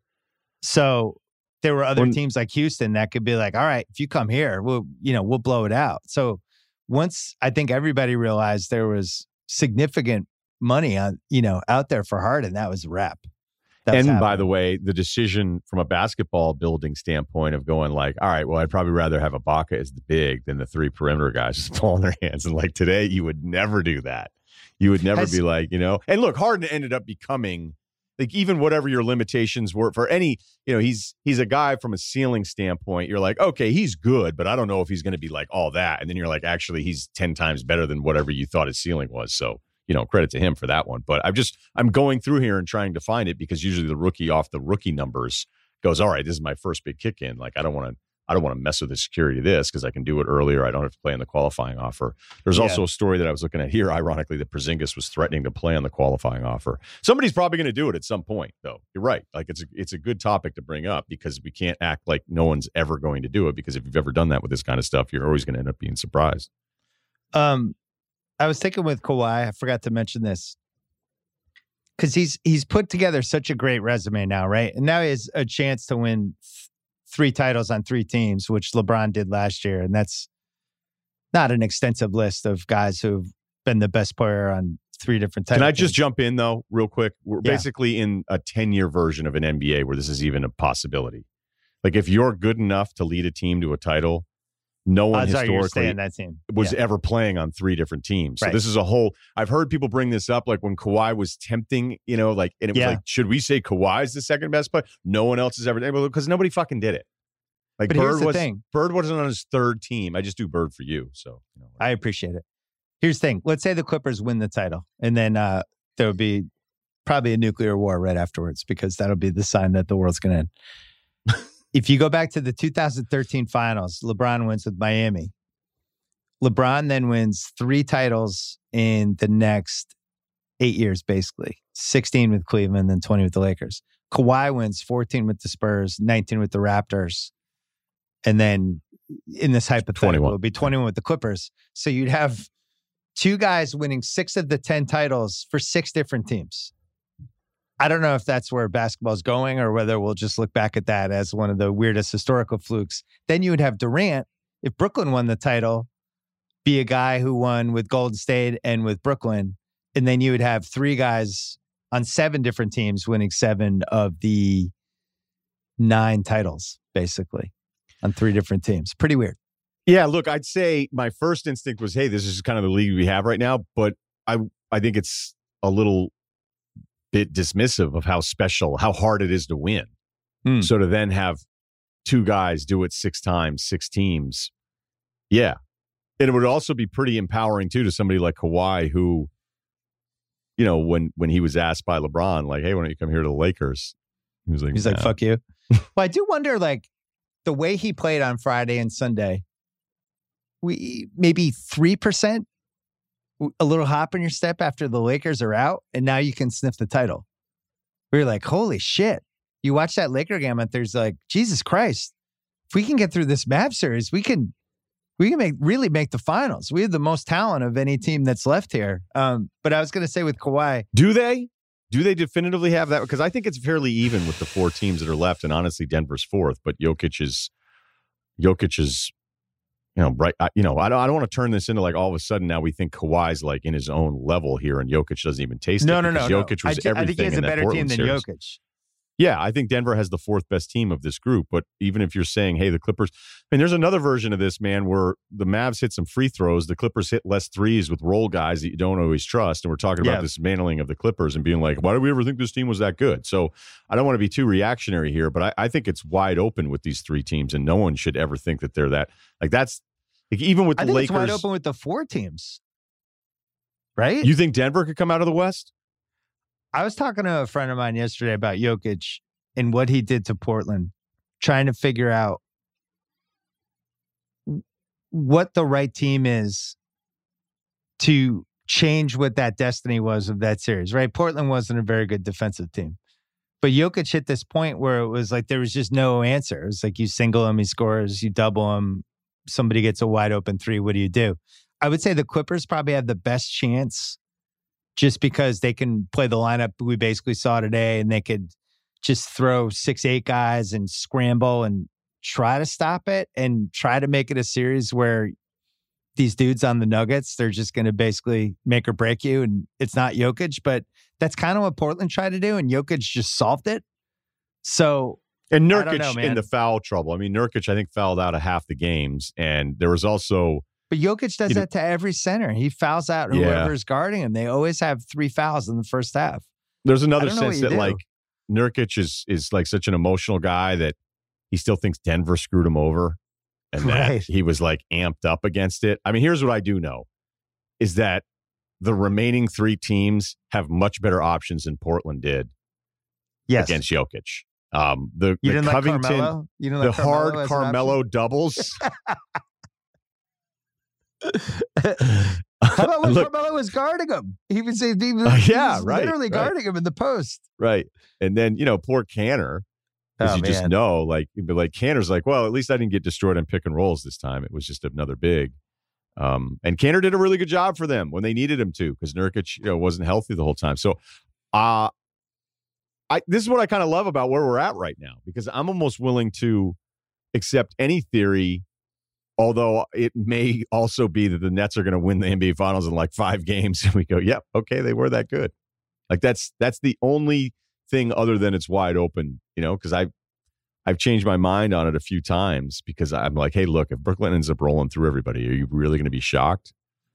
Speaker 3: So there were other
Speaker 4: when,
Speaker 3: teams like Houston that could be like, all right, if you come here, we'll, you know, we'll blow it out. So once I think everybody realized there was significant money on, you know, out there for Harden, that was a wrap. That
Speaker 4: and
Speaker 3: was
Speaker 4: by the way, the decision from a basketball building standpoint of going like, all right, well, I'd probably rather have Ibaka as the big than the three perimeter guys just ball in their hands. And like today, you would never do that. You would never
Speaker 3: Has,
Speaker 4: be like, you know, and look, Harden ended up becoming like even whatever your limitations were for any, you know, he's he's a guy from a ceiling standpoint. You're like, okay, he's good, but I don't know if he's going to be like all that. And then you're like, actually, he's ten times better than whatever you thought his ceiling was. So, you know, credit to him for that one. But I'm just I'm going through here and trying to find it because usually the rookie off the rookie numbers goes, all right, this is my first big kick in. Like I don't want to. I don't want to mess with the security of this because I can do it earlier. I don't have to play in the qualifying offer. There's yeah. also a story that I was looking at here, ironically, that Porzingis was threatening to play on the qualifying offer. Somebody's probably going to do it at some point, though. You're right. Like it's a, it's a good topic to bring up because we can't act like no one's ever going to do it because if you've ever done that with this kind of stuff, you're always going to end up being surprised. Um,
Speaker 3: I was thinking with Kawhi, I forgot to mention this because he's he's put together such a great resume now, right? And now he has a chance to win th- three titles on three teams, which LeBron did last year. And that's not an extensive list of guys who've been the best player on three different titles.
Speaker 4: Can I just jump in, though, real quick? We're yeah. basically in a ten-year version of an N B A where this is even a possibility. Like, if you're good enough to lead a team to a title, no one
Speaker 3: Odds
Speaker 4: historically
Speaker 3: that team.
Speaker 4: was
Speaker 3: yeah.
Speaker 4: ever playing on three different teams. So
Speaker 3: right.
Speaker 4: this is a whole, I've heard people bring this up, like when Kawhi was tempting, you know, like, and it was
Speaker 3: yeah.
Speaker 4: like, should we say Kawhi's the second best player? No one else has ever done it because nobody fucking did it. Like
Speaker 3: but
Speaker 4: Bird was,
Speaker 3: thing.
Speaker 4: Bird wasn't on his third team. I just do Bird for you. So you know,
Speaker 3: I appreciate it. Here's the thing. Let's say the Clippers win the title and then uh, there would be probably a nuclear war right afterwards because that'll be the sign that the world's going to end. If you go back to the two thousand thirteen finals, LeBron wins with Miami. LeBron then wins three titles in the next eight years, basically. sixteen with Cleveland, then twenty with the Lakers. Kawhi wins fourteen with the Spurs, nineteen with the Raptors. And then in this hypothetical, twenty-one. It would be twenty-one with the Clippers. So you'd have two guys winning six of the ten titles for six different teams. I don't know if that's where basketball's going or whether we'll just look back at that as one of the weirdest historical flukes. Then you would have Durant, if Brooklyn won the title, be a guy who won with Golden State and with Brooklyn. And then you would have three guys on seven different teams winning seven of the nine titles, basically, on three different teams. Pretty weird.
Speaker 4: Yeah, look, I'd say my first instinct was, hey, this is kind of the league we have right now. But I, I think it's a little bit dismissive of how special, how hard it is to win. Mm. So to then have two guys do it six times, six teams. Yeah. And it would also be pretty empowering, too, to somebody like Kawhi, who, you know, when when he was asked by LeBron, like, hey, why don't you come here to the Lakers? He was like,
Speaker 3: He's
Speaker 4: nah.
Speaker 3: like, fuck you. Well, I do wonder, like, the way he played on Friday and Sunday, we maybe three percent, a little hop in your step after the Lakers are out, and now you can sniff the title. We were like, holy shit. You watch that Laker game out there's like, Jesus Christ, if we can get through this Mavs series, we can we can make really make the finals. We have the most talent of any team that's left here. Um, but I was going to say with Kawhi.
Speaker 4: Do they? Do they definitively have that? Because I think it's fairly even with the four teams that are left, and honestly, Denver's fourth, but Jokic is, Jokic is, you know, right. I, you know, I don't, I don't want to turn this into like all of a sudden now we think Kawhi's like in his own level here, and Jokic doesn't even taste
Speaker 3: no,
Speaker 4: it.
Speaker 3: No, no,
Speaker 4: no.
Speaker 3: no.
Speaker 4: Jokic was
Speaker 3: I,
Speaker 4: everything.
Speaker 3: I think he has a better team than
Speaker 4: series.
Speaker 3: Jokic.
Speaker 4: Yeah, I think Denver has the fourth best team of this group. But even if you're saying, hey, the Clippers, I mean, there's another version of this, man, where the Mavs hit some free throws. The Clippers hit less threes with role guys that you don't always trust. And we're talking about yeah. this dismantling of the Clippers and being like, why do we ever think this team was that good? So I don't want to be too reactionary here, but I, I think it's wide open with these three teams, and no one should ever think that they're that. Like, that's, like, even with the
Speaker 3: I think
Speaker 4: Lakers.
Speaker 3: It's wide open with the four teams, right?
Speaker 4: You think Denver could come out of the West?
Speaker 3: I was talking to a friend of mine yesterday about Jokic and what he did to Portland, trying to figure out what the right team is to change what that destiny was of that series, right? Portland wasn't a very good defensive team. But Jokic hit this point where it was like there was just no answer. It was like you single him, he scores, you double him, somebody gets a wide open three, what do you do? I would say the Clippers probably have the best chance just because they can play the lineup we basically saw today, and they could just throw six, eight guys and scramble and try to stop it and try to make it a series where these dudes on the Nuggets, they're just going to basically make or break you. And it's not Jokic, but that's kind of what Portland tried to do. And Jokic just solved it. So,
Speaker 4: and Nurkic know, in the foul trouble. I mean, Nurkic, I think, fouled out of half the games. And there was also...
Speaker 3: But Jokic does that to every center. He fouls out whoever yeah. is guarding him. They always have three fouls in the first half.
Speaker 4: There's another sense that do. like Nurkic is is like such an emotional guy that he still thinks Denver screwed him over, and that right. he was like amped up against it. I mean, here's what I do know is that the remaining three teams have much better options than Portland did yes. against Jokic. Um, the,
Speaker 3: you
Speaker 4: the
Speaker 3: didn't
Speaker 4: Covington,
Speaker 3: like Carmelo? You didn't
Speaker 4: the
Speaker 3: like Carmelo
Speaker 4: hard Carmelo doubles.
Speaker 3: How about when Look, Carmelo was guarding him? He was, he was, uh,
Speaker 4: yeah,
Speaker 3: he was
Speaker 4: right,
Speaker 3: literally
Speaker 4: right.
Speaker 3: guarding him in the post.
Speaker 4: Right. And then, you know, poor Canner, because oh, you man. just know, like, but like Canner's like, well, at least I didn't get destroyed on pick and rolls this time. It was just another big. Um, and Canner did a really good job for them when they needed him to, because Nurkic, you know, wasn't healthy the whole time. So, uh, I this is what I kind of love about where we're at right now, because I'm almost willing to accept any theory, although it may also be that the Nets are going to win the N B A Finals in like five games, and we go, yep, okay, they were that good. Like that's that's the only thing other than it's wide open, you know, because I've I've changed my mind on it a few times, because I'm like, hey, look, if Brooklyn ends up rolling through everybody, are you really going to be shocked?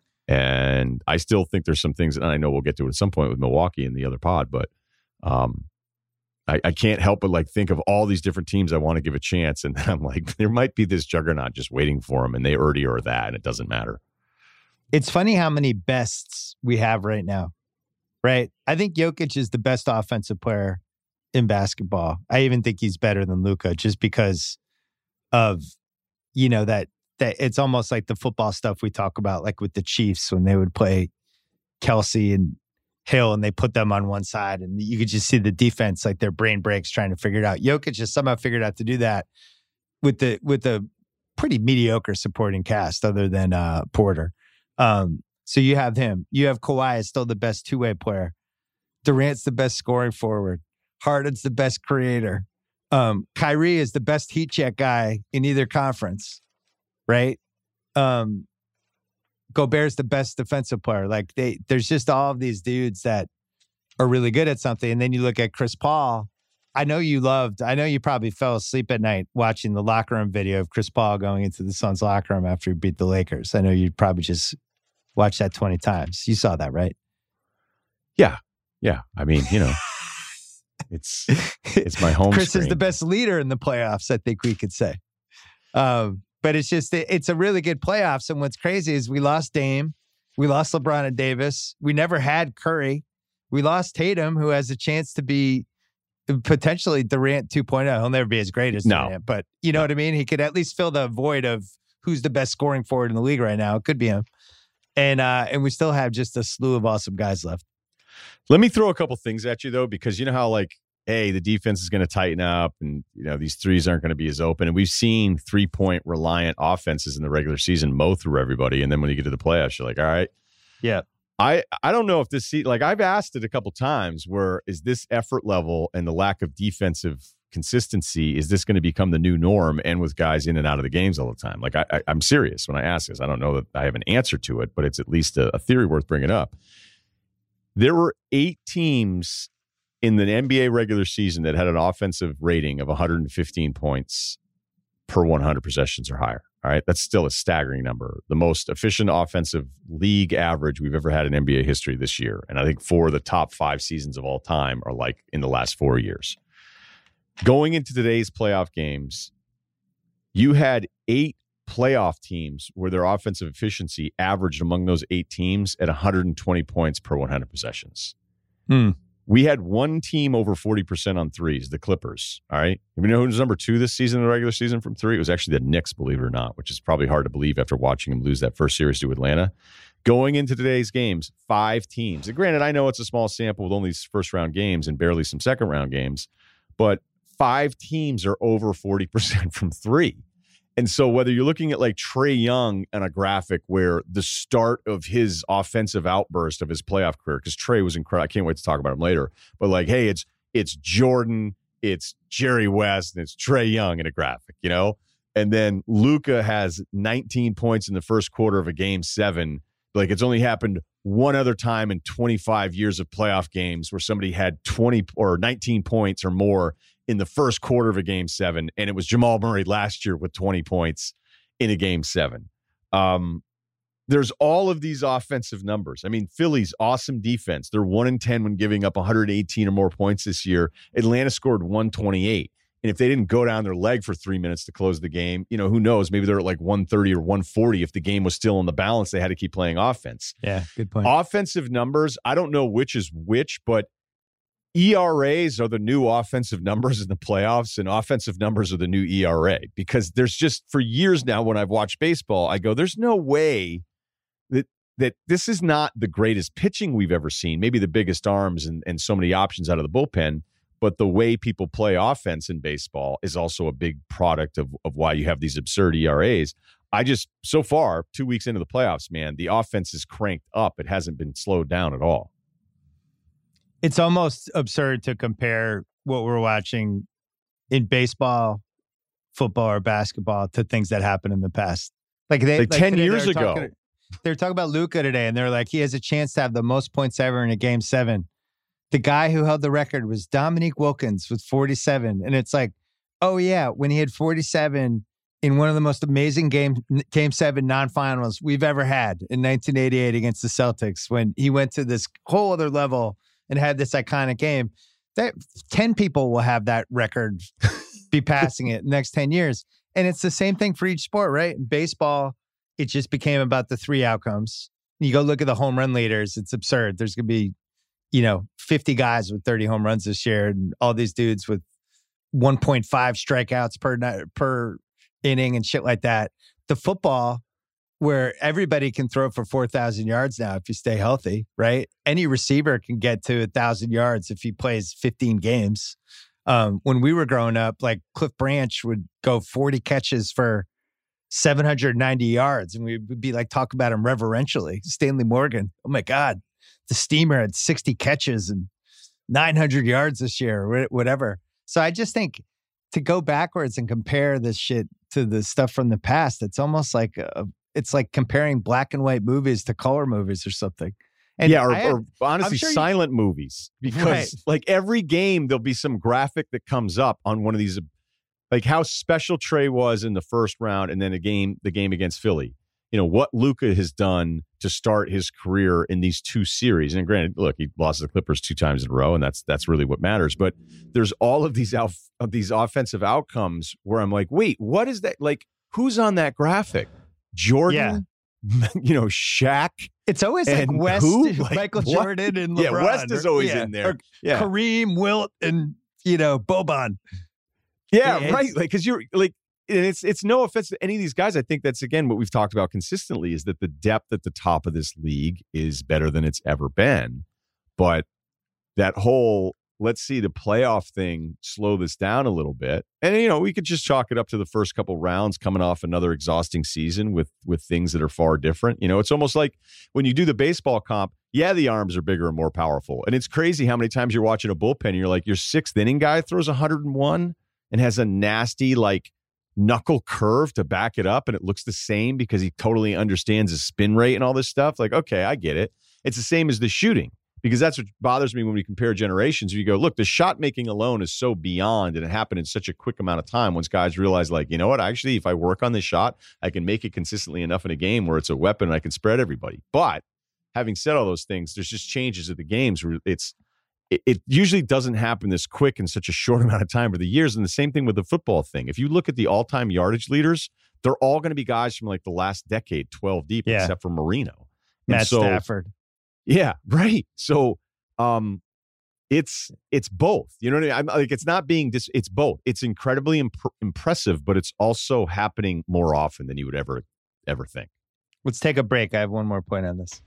Speaker 4: And I still think there's some things, and I know we'll get to it at some point with Milwaukee in the other pod, but um, I, I can't help but like think of all these different teams I want to give a chance, and then I'm like, there might be this juggernaut just waiting for them, and they already are that, and it doesn't matter.
Speaker 3: It's funny how many bests we have right now, right? I think Jokic is the best offensive player in basketball. I even think he's better than Luka, just because of, you know, that that it's almost like the football stuff we talk about, like with the Chiefs when they would play Kelsey and Hill and they put them on one side, and you could just see the defense, like their brain breaks trying to figure it out. Jokic just somehow figured out to do that with the with a pretty mediocre supporting cast other than uh, Porter. Um, so you have him. You have Kawhi is still the best two-way player. Durant's the best scoring forward. Harden's the best creator. Um, Kyrie is the best heat check guy in either conference, right? Um, Gobert's the best defensive player. Like they, there's just all of these dudes that are really good at something. And then you look at Chris Paul. I know you loved, I know you probably fell asleep at night watching the locker room video of Chris Paul going into the Suns locker room after he beat the Lakers. I know you'd probably just watch that twenty times. You saw that, right?
Speaker 4: Yeah. Yeah. I mean, you know. It's it's my home
Speaker 3: Chris
Speaker 4: screen.
Speaker 3: is the best leader in the playoffs, I think we could say. Um, but it's just, it, it's a really good playoffs. And what's crazy is we lost Dame. We lost LeBron and Davis. We never had Curry. We lost Tatum, who has a chance to be potentially Durant two point oh. He'll never be as great as
Speaker 4: no.
Speaker 3: Durant, but you know what I mean? He could at least fill the void of who's the best scoring forward in the league right now. It could be him. And uh, and we still have just a slew of awesome guys left.
Speaker 4: Let me throw a couple things at you, though, because you know how, like, hey, the defense is going to tighten up and, you know, these threes aren't going to be as open. And we've seen three-point reliant offenses in the regular season mow through everybody. And then when you get to the playoffs, you're like, all right.
Speaker 3: Yeah.
Speaker 4: I, I don't know if this – like, I've asked it a couple times where is this effort level and the lack of defensive consistency, is this going to become the new norm and with guys in and out of the games all the time? Like, I, I, I'm serious when I ask this. I don't know that I have an answer to it, but it's at least a, a theory worth bringing up. There were eight teams in the N B A regular season that had an offensive rating of one hundred fifteen points per one hundred possessions or higher. All right. That's still a staggering number. The most efficient offensive league average we've ever had in N B A history this year. And I think four of the top five seasons of all time are like in the last four years. Going into today's playoff games, you had eight playoff teams where their offensive efficiency averaged among those eight teams at one hundred twenty points per one hundred possessions.
Speaker 3: Hmm.
Speaker 4: We had one team over forty percent on threes, the Clippers. All right. You know who's number two this season in the regular season from three? It was actually the Knicks, believe it or not, which is probably hard to believe after watching them lose that first series to Atlanta. Going into today's games, five teams. And granted, I know it's a small sample with only first round games and barely some second round games, but five teams are over forty percent from three. And so whether you're looking at like Trae Young on a graphic where the start of his offensive outburst of his playoff career, because Trae was incredible. I can't wait to talk about him later. But like, hey, it's it's Jordan, it's Jerry West, and it's Trae Young in a graphic, you know? And then Luka has nineteen points in the first quarter of a game seven. Like it's only happened one other time in twenty-five years of playoff games where somebody had twenty or nineteen points or more in the first quarter of a game seven. And it was Jamal Murray last year with twenty points in a game seven. Um, there's all of these offensive numbers. I mean, Philly's awesome defense. They're one in ten when giving up one hundred eighteen or more points this year. Atlanta scored one twenty-eight. And if they didn't go down their leg for three minutes to close the game, you know, who knows? Maybe they're at like one thirty or one forty. If the game was still in the balance, they had to keep playing offense.
Speaker 3: Yeah, good point.
Speaker 4: Offensive numbers, I don't know which is which, but E R As are the new offensive numbers in the playoffs, and offensive numbers are the new E R A. Because there's just, for years now, when I've watched baseball, I go, there's no way that that this is not the greatest pitching we've ever seen. Maybe the biggest arms and, and so many options out of the bullpen. But the way people play offense in baseball is also a big product of, of why you have these absurd E R As. I just, so far, two weeks into the playoffs, man, the offense is cranked up. It hasn't been slowed down at all.
Speaker 3: It's almost absurd to compare what we're watching in baseball, football, or basketball to things that happened in the past. Like, they,
Speaker 4: like,
Speaker 3: like
Speaker 4: ten
Speaker 3: today,
Speaker 4: years
Speaker 3: they
Speaker 4: ago.
Speaker 3: Talking, they were talking about Luka today, and they're like, he has a chance to have the most points ever in a game seven. The guy who held the record was Dominique Wilkins with forty-seven. And it's like, oh, yeah, when he had forty-seven in one of the most amazing game game seven non-finals we've ever had in nineteen eighty-eight against the Celtics, when he went to this whole other level and had this iconic game. That ten people will have that record be passing it in the next ten years. And it's the same thing for each sport, right? In baseball, it just became about the three outcomes. You go look at the home run leaders, it's absurd. There's going to be, you know, fifty guys with thirty home runs this year, and all these dudes with one point five strikeouts per per inning and shit like that. The football, where everybody can throw for four thousand yards now if you stay healthy, right? Any receiver can get to one thousand yards if he plays fifteen games. Um, when we were growing up, like Cliff Branch would go forty catches for seven hundred ninety yards, and we would be like, talk about him reverentially. Stanley Morgan, oh my God. The Steamer had sixty catches and nine hundred yards this year, or whatever. So I just think to go backwards and compare this shit to the stuff from the past, it's almost like a, it's like comparing black and white movies to color movies or something. And
Speaker 4: yeah, or,
Speaker 3: have,
Speaker 4: or honestly,
Speaker 3: sure
Speaker 4: silent
Speaker 3: you,
Speaker 4: movies. Because
Speaker 3: right.
Speaker 4: like every game, there'll be some graphic that comes up on one of these, like how special Trey was in the first round, and then a game, the game against Philly. You know, what Luka has done to start his career in these two series. And granted, look, he lost to the Clippers two times in a row, and that's that's really what matters. But there's all of these out, of these offensive outcomes where I'm like, wait, what is that? Like, who's on that graphic? Jordan? Yeah. You know, Shaq?
Speaker 3: It's always like West, like, Michael what? Jordan and LeBron.
Speaker 4: Yeah, West is always
Speaker 3: yeah,
Speaker 4: in there. Yeah.
Speaker 3: Kareem, Wilt, and, you know, Boban.
Speaker 4: Yeah, yeah right. Like, because you're like, and it's it's no offense to any of these guys. I think that's, again, what we've talked about consistently is that the depth at the top of this league is better than it's ever been. But that whole, let's see the playoff thing slow this down a little bit. And, you know, we could just chalk it up to the first couple rounds coming off another exhausting season with with things that are far different. You know, it's almost like when you do the baseball comp, yeah, the arms are bigger and more powerful. And it's crazy how many times you're watching a bullpen and you're like, your sixth inning guy throws one hundred one and has a nasty, like, knuckle curve to back it up, and it looks the same because he totally understands his spin rate and all this stuff. Like, okay, I get it. It's the same as the shooting, because that's what bothers me when we compare generations. You go, look, the shot making alone is so beyond, and it happened in such a quick amount of time once guys realize, like, you know what, actually, if I work on this shot, I can make it consistently enough in a game where it's a weapon and I can spread everybody. But having said all those things, there's just changes at the games where it's It, it usually doesn't happen this quick in such a short amount of time over the years. And the same thing with the football thing. If you look at the all-time yardage leaders, they're all going to be guys from like the last decade, twelve deep, yeah. except for Marino. And
Speaker 3: Matt
Speaker 4: so,
Speaker 3: Stafford.
Speaker 4: Yeah, right. So um, it's it's both. You know what I mean? I'm, like, it's not being dis- it's both. It's incredibly imp- impressive, but it's also happening more often than you would ever ever think.
Speaker 3: Let's take a break. I have one more point on this.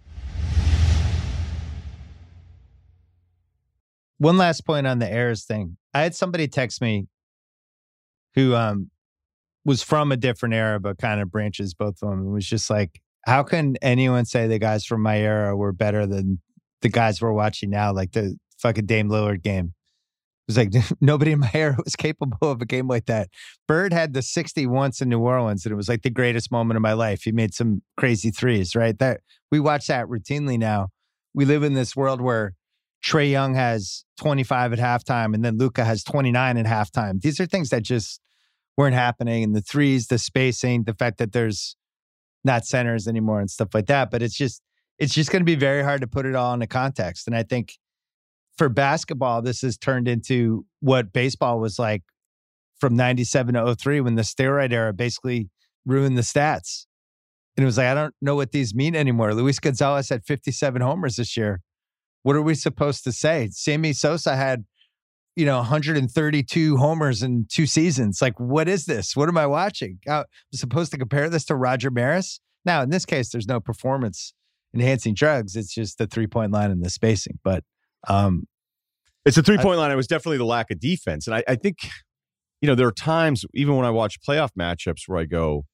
Speaker 3: One last point on the errors thing. I had somebody text me who um, was from a different era, but kind of branches both of them. It was just like, how can anyone say the guys from my era were better than the guys we're watching now? Like the fucking Dame Lillard game. It was like, nobody in my era was capable of a game like that. Bird had the sixty once in New Orleans, and it was like the greatest moment of my life. He made some crazy threes, right? That we watch that routinely now. We live in this world where Trae Young has twenty-five at halftime, and then Luka has twenty-nine at halftime. These are things that just weren't happening. And the threes, the spacing, the fact that there's not centers anymore and stuff like that. But it's just it's just going to be very hard to put it all into context. And I think for basketball, this has turned into what baseball was like from ninety-seven to oh three when the steroid era basically ruined the stats. And it was like, I don't know what these mean anymore. Luis Gonzalez had fifty-seven homers this year. What are we supposed to say? Sammy Sosa had, you know, one hundred thirty-two homers in two seasons. Like, what is this? What am I watching? I'm supposed to compare this to Roger Maris? Now, in this case, there's no performance enhancing drugs. It's just the three-point line and the spacing. But um,
Speaker 4: it's a three-point line. It was definitely the lack of defense. And I, I think, you know, there are times, even when I watch playoff matchups, where I go,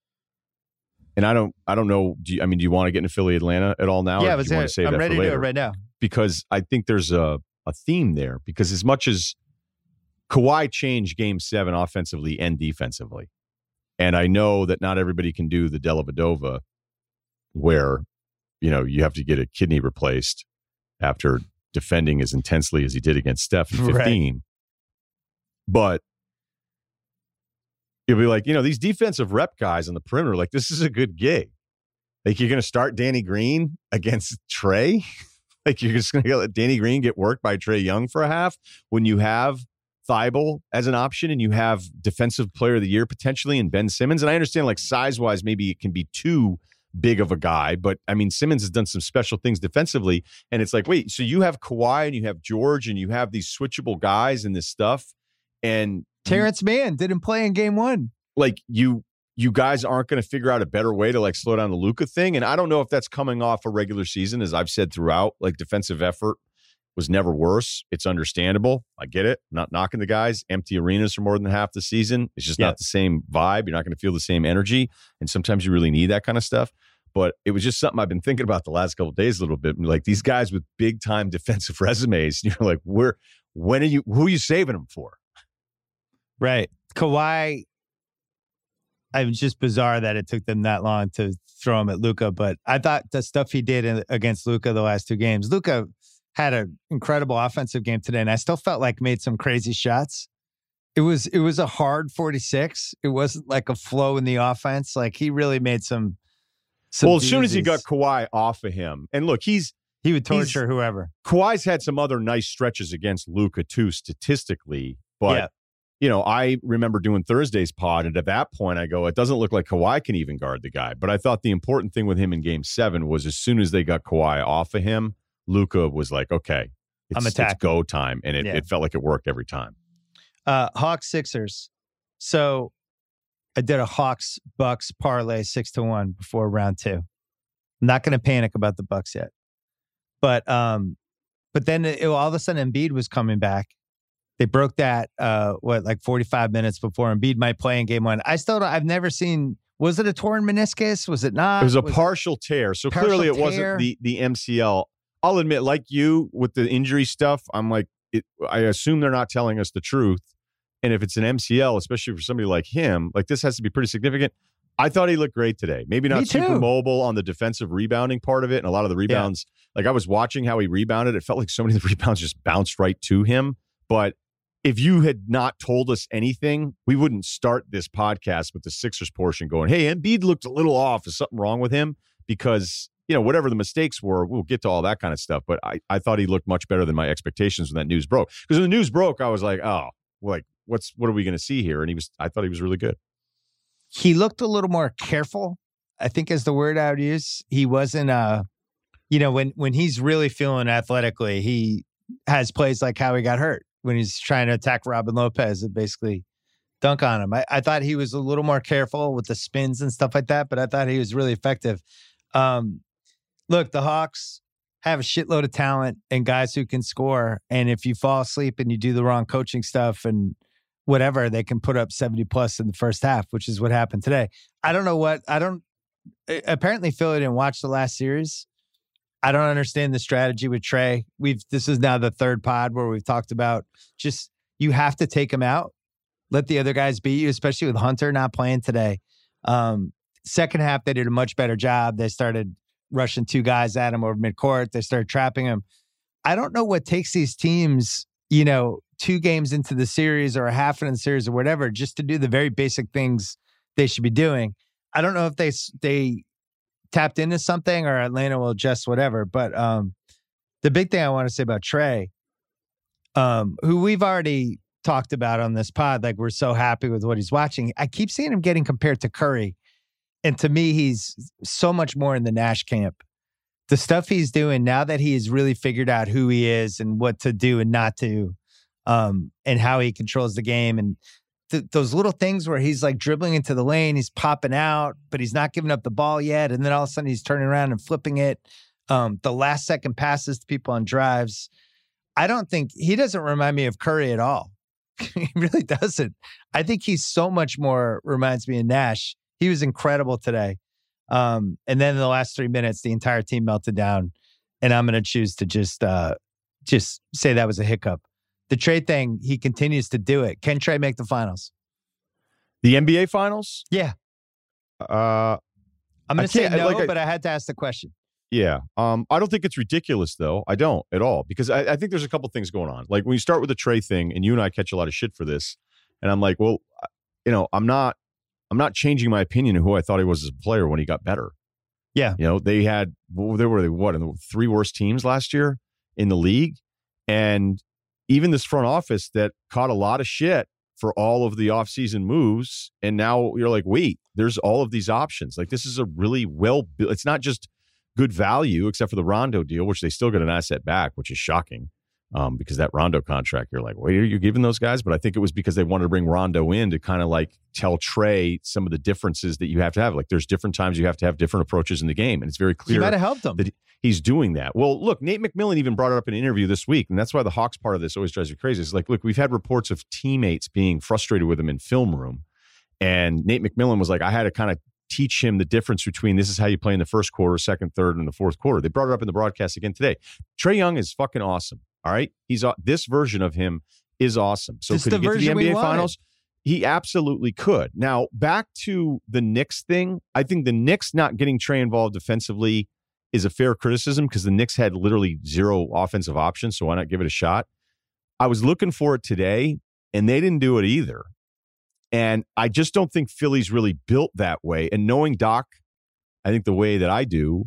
Speaker 4: and I don't, I don't know. Do you, I mean, do you want to get into Philly, Atlanta at all now?
Speaker 3: Yeah,
Speaker 4: or do you want to save
Speaker 3: I'm
Speaker 4: that
Speaker 3: ready
Speaker 4: for
Speaker 3: to
Speaker 4: later?
Speaker 3: do it right now.
Speaker 4: Because I think there's a, a theme there. Because as much as Kawhi changed Game Seven offensively and defensively, and I know that not everybody can do the Dellavedova, where you know you have to get a kidney replaced after defending as intensely as he did against Steph in fifteen. Right. But you'll be like, you know, these defensive rep guys on the perimeter, like, this is a good gig. Like, you're going to start Danny Green against Trae? Like, you're just going to let Danny Green get worked by Trae Young for a half when you have Thibault as an option and you have defensive player of the year potentially in Ben Simmons. And I understand, like, size-wise, maybe it can be too big of a guy. But, I mean, Simmons has done some special things defensively. And it's like, wait, so you have Kawhi and you have George and you have these switchable guys and this stuff. And
Speaker 3: Terrence Mann didn't play in game one.
Speaker 4: Like, you you guys aren't going to figure out a better way to, like, slow down the Luka thing. And I don't know if that's coming off a regular season, as I've said throughout. Like, defensive effort was never worse. It's understandable. I get it. I'm not knocking the guys. Empty arenas for more than half the season. It's just yeah. not the same vibe. You're not going to feel the same energy. And sometimes you really need that kind of stuff. But it was just something I've been thinking about the last couple of days a little bit. Like, these guys with big time defensive resumes, you're like, where, when are you, who are you saving them for?
Speaker 3: Right. Kawhi, it was just bizarre that it took them that long to throw him at Luka. But I thought the stuff he did in, against Luka the last two games, Luka had an incredible offensive game today, and I still felt like made some crazy shots. It was it was a hard forty-six. It wasn't like a flow in the offense. Like, he really made some. some
Speaker 4: well, as
Speaker 3: doozies.
Speaker 4: soon as he got Kawhi off of him, and look, he's
Speaker 3: he would torture whoever.
Speaker 4: Kawhi's had some other nice stretches against Luka too, statistically, but. Yeah. You know, I remember doing Thursday's pod, and at that point I go, it doesn't look like Kawhi can even guard the guy. But I thought the important thing with him in game seven was as soon as they got Kawhi off of him, Luka was like, okay, it's,
Speaker 3: I'm
Speaker 4: it's go time. And it, yeah. it felt like it worked every time.
Speaker 3: Uh, Hawks Sixers. So I did a Hawks Bucks parlay six to one before round two. I'm not going to panic about the Bucks yet. But um, but then it, all of a sudden Embiid was coming back. They broke that, uh, what, like forty-five minutes before Embiid might play in game one. I still don't, I've never seen, was it a torn meniscus? Was it not?
Speaker 4: It was a
Speaker 3: was
Speaker 4: partial tear. So
Speaker 3: partial
Speaker 4: clearly it
Speaker 3: tear?
Speaker 4: wasn't the, the M C L. I'll admit, like you with the injury stuff, I'm like, it, I assume they're not telling us the truth. And if it's an M C L, especially for somebody like him, like, this has to be pretty significant. I thought he looked great today. Maybe not super mobile on the defensive rebounding part of it. And a lot of the rebounds, yeah. like, I was watching how he rebounded. It felt like so many of the rebounds just bounced right to him. But if you had not told us anything, we wouldn't start this podcast with the Sixers portion going, hey, Embiid looked a little off. Is something wrong with him? Because, you know, whatever the mistakes were, we'll get to all that kind of stuff. But I, I thought he looked much better than my expectations when that news broke. Because when the news broke, I was like, oh, like, what's what are we going to see here? And he was, I thought he was really good.
Speaker 3: He looked a little more careful, I think is the word I would use. He wasn't, uh, you know, when when he's really feeling athletically, he has plays like how he got hurt when he's trying to attack Robin Lopez and basically dunk on him. I, I thought he was a little more careful with the spins and stuff like that, but I thought he was really effective. Um, look, the Hawks have a shitload of talent and guys who can score. And if you fall asleep and you do the wrong coaching stuff and whatever, they can put up seventy plus in the first half, which is what happened today. I don't know what, I don't, apparently Philly didn't watch the last series. I don't understand the strategy with Trae. We've this is now the third pod where we've talked about just you have to take him out, let the other guys beat you, especially with Hunter not playing today. Um, second half, they did a much better job. They started rushing two guys at him over midcourt. They started trapping him. I don't know what takes these teams, you know, two games into the series or a half in the series or whatever, just to do the very basic things they should be doing. I don't know if they they tapped into something or Atlanta will adjust whatever. But um, the big thing I want to say about Trae, um, who we've already talked about on this pod, like we're so happy with what he's watching. I keep seeing him getting compared to Curry. And to me, he's so much more in the Nash camp. The stuff he's doing now that he has really figured out who he is and what to do and not to, um, and how he controls the game. And th- those little things where he's like dribbling into the lane, he's popping out, but he's not giving up the ball yet. And then all of a sudden he's turning around and flipping it. Um, the last second passes to people on drives. I don't think he doesn't remind me of Curry at all. He really doesn't. I think he's so much more reminds me of Nash. He was incredible today. Um, and then in the last three minutes, the entire team melted down. And I'm going to choose to just uh, just say that was a hiccup. The Trae thing, he continues to do it. Can Trae make the finals?
Speaker 4: The N B A finals?
Speaker 3: Yeah.
Speaker 4: Uh,
Speaker 3: I'm going to say no,
Speaker 4: like I,
Speaker 3: but I had to ask the question.
Speaker 4: Yeah. Um, I don't think it's ridiculous, though. I don't at all. Because I, I think there's a couple things going on. Like when you start with the Trae thing, and you and I catch a lot of shit for this, and I'm like, well, you know, I'm not I'm not changing my opinion of who I thought he was as a player when he got better.
Speaker 3: Yeah.
Speaker 4: You know, they had, they were, what, in the three worst teams last year in the league. And even this front office that caught a lot of shit for all of the offseason moves. And now you're like, wait, there's all of these options. Like, this is a really well built, it's not just good value, except for the Rondo deal, which they still get an asset back, which is shocking. Um, because that Rondo contract, you're like, wait, are you giving those guys? But I think it was because they wanted to bring Rondo in to kind of like tell Trae some of the differences that you have to have. Like there's different times you have to have different approaches in the game. And it's very clear.
Speaker 3: He might have helped them.
Speaker 4: That he's doing that. Well, look, Nate McMillan even brought it up in an interview this week. And that's why the Hawks part of this always drives me crazy. It's like, look, we've had reports of teammates being frustrated with him in film room. And Nate McMillan was like, I had to kind of teach him the difference between this is how you play in the first quarter, second, third, and the fourth quarter. They brought it up in the broadcast again today. Trae Young is fucking awesome. All right. He's uh, this version of him is awesome. So
Speaker 3: It's
Speaker 4: could
Speaker 3: the
Speaker 4: he get to the
Speaker 3: version
Speaker 4: N B A
Speaker 3: we wanted.
Speaker 4: finals? He absolutely could. Now, back to the Knicks thing. I think the Knicks not getting Trae involved defensively is a fair criticism because the Knicks had literally zero offensive options. So why not give it a shot? I was looking for it today and they didn't do it either. And I just don't think Philly's really built that way. And knowing Doc, I think the way that I do,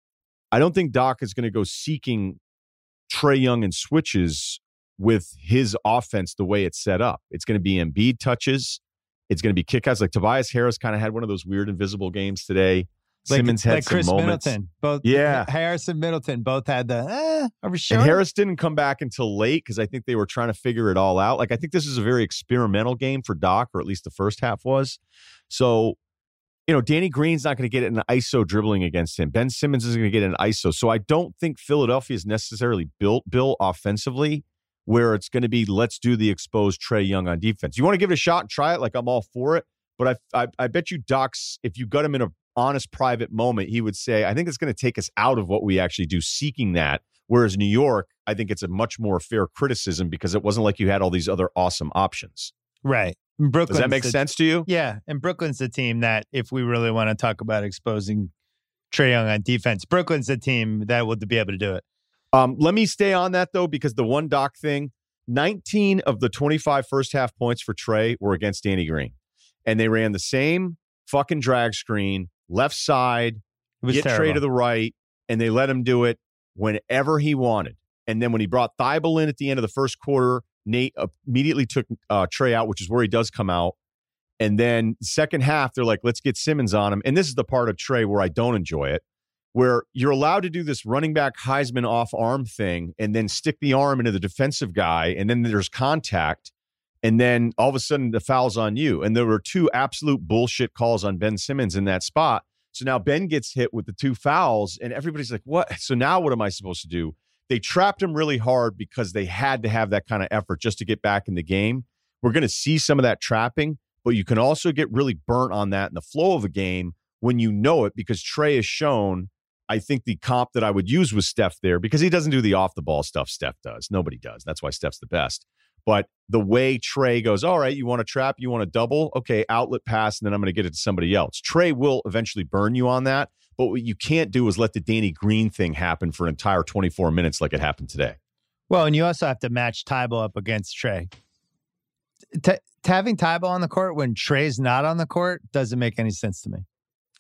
Speaker 4: I don't think Doc is going to go seeking Trae Young and switches with his offense the way it's set up. It's going to be Embiid touches. It's going to be kickouts. Like Tobias Harris kind of had one of those weird invisible games today.
Speaker 3: Like,
Speaker 4: Simmons had
Speaker 3: like
Speaker 4: some
Speaker 3: Chris
Speaker 4: moments.
Speaker 3: Middleton. Both,
Speaker 4: Yeah.
Speaker 3: Harris and Middleton both had the, eh, are we sure?
Speaker 4: And Harris didn't come back until late because I think they were trying to figure it all out. Like, I think this is a very experimental game for Doc, or at least the first half was. So, you know, Danny Green's not going to get an I S O dribbling against him. Ben Simmons is going to get an I S O. So I don't think Philadelphia is necessarily built, built offensively where it's going to be, let's do the exposed Trae Young on defense. You want to give it a shot and try it? Like, I'm all for it. But I, I, I bet you Doc's, if you got him in a honest private moment, he would say, I think it's going to take us out of what we actually do seeking that. Whereas New York, I think it's a much more fair criticism because it wasn't like you had all these other awesome options.
Speaker 3: Right. Brooklyn's
Speaker 4: Does that make
Speaker 3: the,
Speaker 4: sense to you?
Speaker 3: Yeah. And Brooklyn's the team that, if we really want to talk about exposing Trae Young on defense, Brooklyn's the team that would be able to do it.
Speaker 4: Um, let me stay on that, though, because the one Doc thing, nineteen of the twenty-five first half points for Trae were against Danny Green. And they ran the same fucking drag screen, left side,
Speaker 3: It was
Speaker 4: get
Speaker 3: terrible.
Speaker 4: Trae to the right, and they let him do it whenever he wanted. And then when he brought Thibault in at the end of the first quarter, Nate immediately took uh, Trae out, which is where he does come out. And then second half, they're like, let's get Simmons on him. And this is the part of Trae where I don't enjoy it, where you're allowed to do this running back Heisman off arm thing and then stick the arm into the defensive guy. And then there's contact. And then all of a sudden the foul's on you. And there were two absolute bullshit calls on Ben Simmons in that spot. So now Ben gets hit with the two fouls and everybody's like, what? So now what am I supposed to do? They trapped him really hard because they had to have that kind of effort just to get back in the game. We're going to see some of that trapping, but you can also get really burnt on that in the flow of a game when you know it, because Trae has shown, I think the comp that I would use was Steph there, because he doesn't do the off the ball stuff Steph does. Nobody does. That's why Steph's the best. But the way Trae goes, all right, you want to trap, you want to double? Okay, outlet pass, and then I'm going to get it to somebody else. Trae will eventually burn you on that, but what you can't do is let the Danny Green thing happen for an entire twenty-four minutes like it happened today.
Speaker 3: Well, and you also have to match Thibault up against Trae. T- having Thibault on the court when Trae's not on the court doesn't make any sense to me.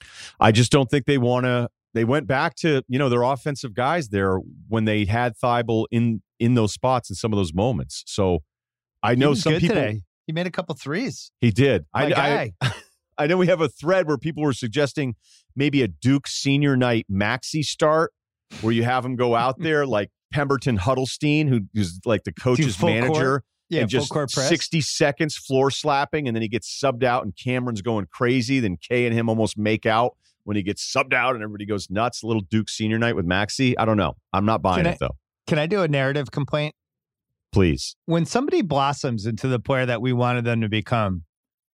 Speaker 4: I just don't think they want to. They went back to, you know, their offensive guys there when they had Thibault in in those spots in some of those moments. So I know some people.
Speaker 3: Today. He made a couple threes.
Speaker 4: He did.
Speaker 3: My
Speaker 4: I,
Speaker 3: guy.
Speaker 4: I, I know we have a thread where people were suggesting maybe a Duke senior night maxi start where you have him go out there like Pemberton Huddlestein, who is like the coach's manager.
Speaker 3: Court. Yeah,
Speaker 4: and just sixty seconds floor slapping, and then he gets subbed out, and Cameron's going crazy. Then Kay and him almost make out when he gets subbed out, and everybody goes nuts. A little Duke senior night with Maxey. I don't know. I'm not buying
Speaker 3: can
Speaker 4: it,
Speaker 3: I,
Speaker 4: though.
Speaker 3: Can I do a narrative complaint?
Speaker 4: Please.
Speaker 3: When somebody blossoms into the player that we wanted them to become,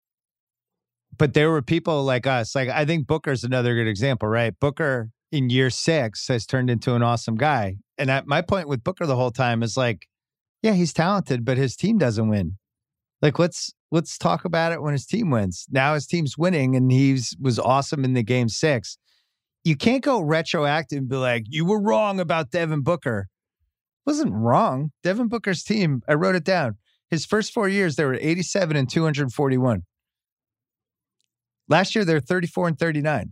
Speaker 3: but there were people like us, like I think Booker's another good example, right? Booker in year six has turned into an awesome guy. And I, my point with Booker the whole time is like, yeah, he's talented, but his team doesn't win. Like, let's let's talk about it when his team wins. Now his team's winning, and he's was awesome in the game six. You can't go retroactive and be like, you were wrong about Devin Booker. Wasn't wrong. Devin Booker's team, I wrote it down. His first four years, they were eighty-seven and two hundred forty-one. Last year, they're thirty-four and thirty-nine.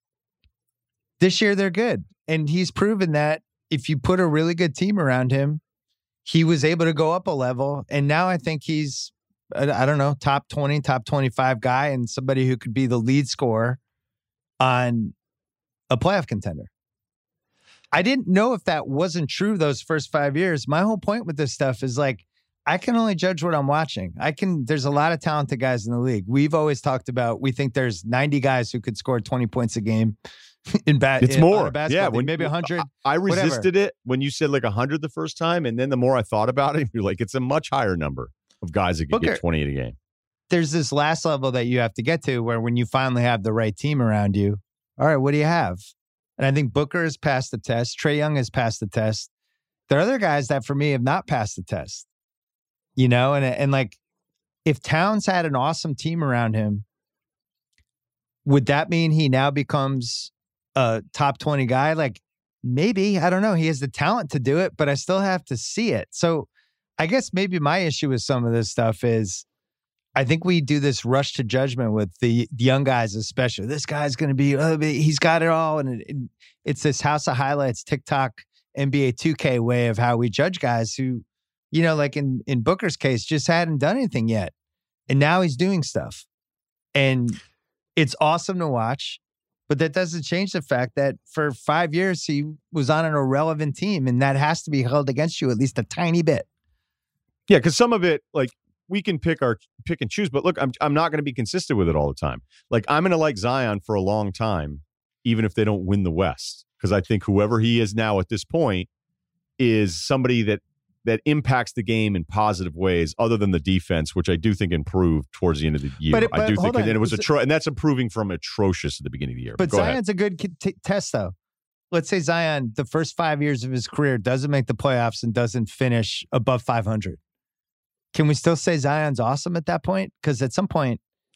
Speaker 3: This year, they're good. And he's proven that if you put a really good team around him, he was able to go up a level. And now I think he's, I don't know, top twenty, top twenty-five guy and somebody who could be the lead scorer on a playoff contender. I didn't know if that wasn't true those first five years. My whole point with this stuff is like, I can only judge what I'm watching. I can, there's a lot of talented guys in the league. We've always talked about, we think there's ninety guys who could score twenty points a game in bat.
Speaker 4: It's
Speaker 3: in,
Speaker 4: more.
Speaker 3: Yeah.
Speaker 4: When,
Speaker 3: maybe a hundred.
Speaker 4: I resisted
Speaker 3: whatever.
Speaker 4: it when you said like a hundred the first time. And then the more I thought about it, you're like, it's a much higher number of guys that can
Speaker 3: Booker,
Speaker 4: get twenty in a game.
Speaker 3: There's this last level that you have to get to where when you finally have the right team around you, all right, what do you have? And I think Booker has passed the test. Trae Young has passed the test. There are other guys that for me have not passed the test. You know, and and like if Towns had an awesome team around him, would that mean he now becomes a top twenty guy? Like maybe, I don't know. He has the talent to do it, but I still have to see it. So I guess maybe my issue with some of this stuff is I think we do this rush to judgment with the, the young guys, especially. This guy's going to be, oh, he's got it all. And it, it, it's this House of Highlights, TikTok, N B A two K way of how we judge guys who, you know, like in, in Booker's case, just hadn't done anything yet. And now he's doing stuff. And it's awesome to watch. But that doesn't change the fact that for five years, he was on an irrelevant team. And that has to be held against you at least a tiny bit.
Speaker 4: Yeah, because some of it, like, we can pick our pick and choose, but look, I'm I'm not going to be consistent with it all the time. Like I'm going to like Zion for a long time, even if they don't win the West, because I think whoever he is now at this point is somebody that that impacts the game in positive ways, other than the defense, which I do think improved towards the end of the year.
Speaker 3: But it, but
Speaker 4: I do think,
Speaker 3: on.
Speaker 4: and it was atro- and that's improving from atrocious at the beginning of the year.
Speaker 3: But
Speaker 4: Go
Speaker 3: Zion's
Speaker 4: ahead.
Speaker 3: a good t- test, though. Let's say Zion, the first five years of his career, doesn't make the playoffs and doesn't finish above five hundred. Can we still say Zion's awesome at that point? Because at some point,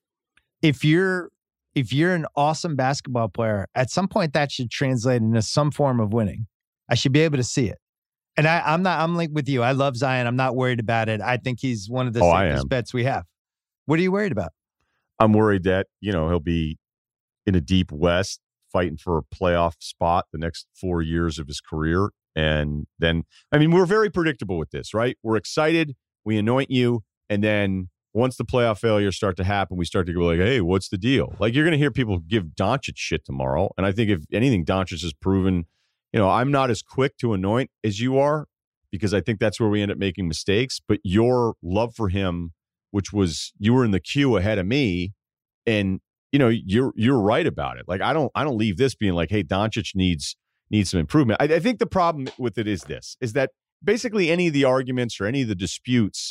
Speaker 3: if you're if you're an awesome basketball player, at some point that should translate into some form of winning. I should be able to see it. And I, I'm not. I'm like with you. I love Zion. I'm not worried about it. I think he's one of the
Speaker 4: oh,
Speaker 3: safest bets we have. What are you worried about?
Speaker 4: I'm worried that you know he'll be in a deep West fighting for a playoff spot the next four years of his career, and then I mean we're very predictable with this, right? We're excited. We anoint you, and then once the playoff failures start to happen, we start to go like, hey, what's the deal? Like, you're going to hear people give Doncic shit tomorrow, and I think if anything, Doncic has proven, you know, I'm not as quick to anoint as you are because I think that's where we end up making mistakes, but your love for him, which was, you were in the queue ahead of me, and, you know, you're you're right about it. Like, I don't I don't leave this being like, hey, Doncic needs needs some improvement. I, I think the problem with it is this, is that basically any of the arguments or any of the disputes,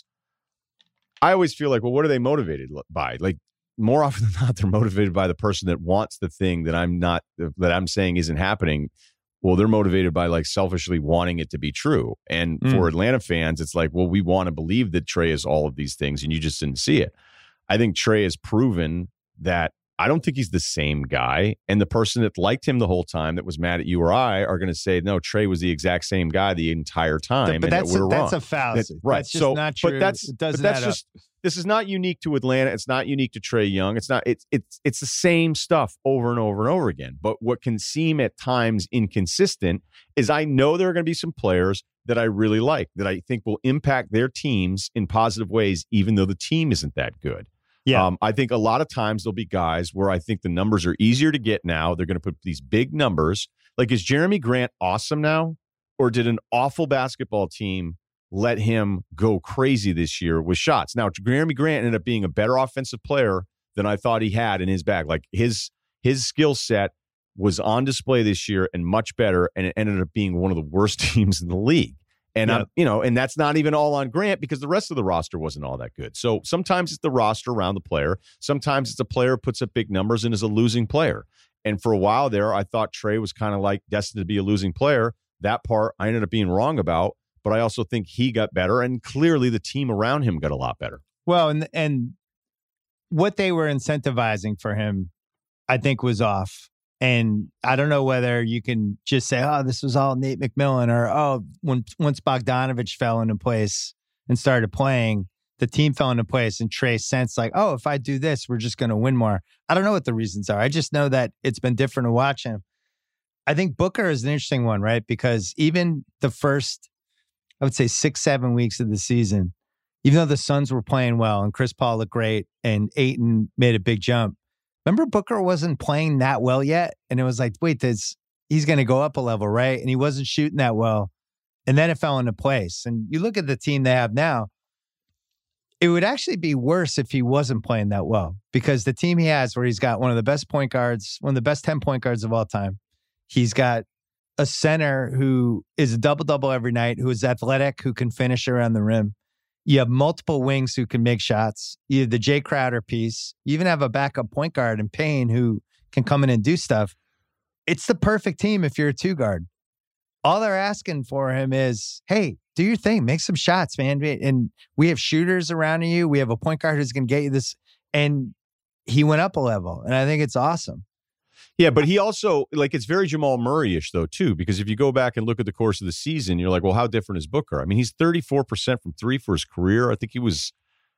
Speaker 4: I always feel like, well, what are they motivated by? Like more often than not, they're motivated by the person that wants the thing that I'm not, that I'm saying isn't happening. Well, they're motivated by like selfishly wanting it to be true. And mm. for Atlanta fans, it's like, well, we want to believe that Trae is all of these things and you just didn't see it. I think Trae has proven that I don't think he's the same guy. And the person that liked him the whole time that was mad at you or I are going to say, no, Trey was the exact same guy the entire time.
Speaker 3: But
Speaker 4: and
Speaker 3: that's,
Speaker 4: that we're
Speaker 3: a, that's
Speaker 4: wrong.
Speaker 3: a fallacy.
Speaker 4: That, right.
Speaker 3: That's just
Speaker 4: so,
Speaker 3: not true.
Speaker 4: But that's,
Speaker 3: it doesn't
Speaker 4: but that's
Speaker 3: add
Speaker 4: just,
Speaker 3: up.
Speaker 4: this is not unique to Atlanta. It's not unique to Trey Young. It's not, it's, it's, it's the same stuff over and over and over again. But what can seem at times inconsistent is I know there are going to be some players that I really like, that I think will impact their teams in positive ways, even though the team isn't that good.
Speaker 3: Yeah.
Speaker 4: Um, I think a lot of times there'll be guys where I think the numbers are easier to get now. They're going to put these big numbers. Like, is Jeremy Grant awesome now? Or did an awful basketball team let him go crazy this year with shots? Now, Jeremy Grant ended up being a better offensive player than I thought he had in his bag. Like, his his skill set was on display this year and much better, and it ended up being one of the worst teams in the league. And
Speaker 3: yeah.
Speaker 4: I'm, you know, and that's not even all on Grant because the rest of the roster wasn't all that good. So sometimes it's the roster around the player. Sometimes it's a player who puts up big numbers and is a losing player. And for a while there, I thought Trey was kind of like destined to be a losing player. That part I ended up being wrong about, but I also think he got better, and clearly the team around him got a lot better.
Speaker 3: Well, and and what they were incentivizing for him, I think, was off. And I don't know whether you can just say, oh, this was all Nate McMillan, or, oh, when once Bogdanovich fell into place and started playing, the team fell into place and Trey sensed like, oh, if I do this, we're just going to win more. I don't know what the reasons are. I just know that it's been different to watch him. I think Booker is an interesting one, right? Because even the first, I would say six, seven weeks of the season, even though the Suns were playing well and Chris Paul looked great and Ayton made a big jump, remember, Booker wasn't playing that well yet. And it was like, wait, this, he's going to go up a level, right? And he wasn't shooting that well. And then it fell into place. And you look at the team they have now, it would actually be worse if he wasn't playing that well, because the team he has, where he's got one of the best point guards, one of the best ten point guards of all time. He's got a center who is a double-double every night, who is athletic, who can finish around the rim. You have multiple wings who can make shots. You have the Jay Crowder piece. You even have a backup point guard in Payne who can come in and do stuff. It's the perfect team if you're a two guard. All they're asking for him is, hey, do your thing. Make some shots, man. And we have shooters around you. We have a point guard who's going to get you this. And he went up a level. And I think it's awesome.
Speaker 4: Yeah, but he also, like, it's very Jamal Murray-ish, though, too, because if you go back and look at the course of the season, you're like, well, how different is Booker? I mean, he's thirty-four percent from three for his career. I think he was,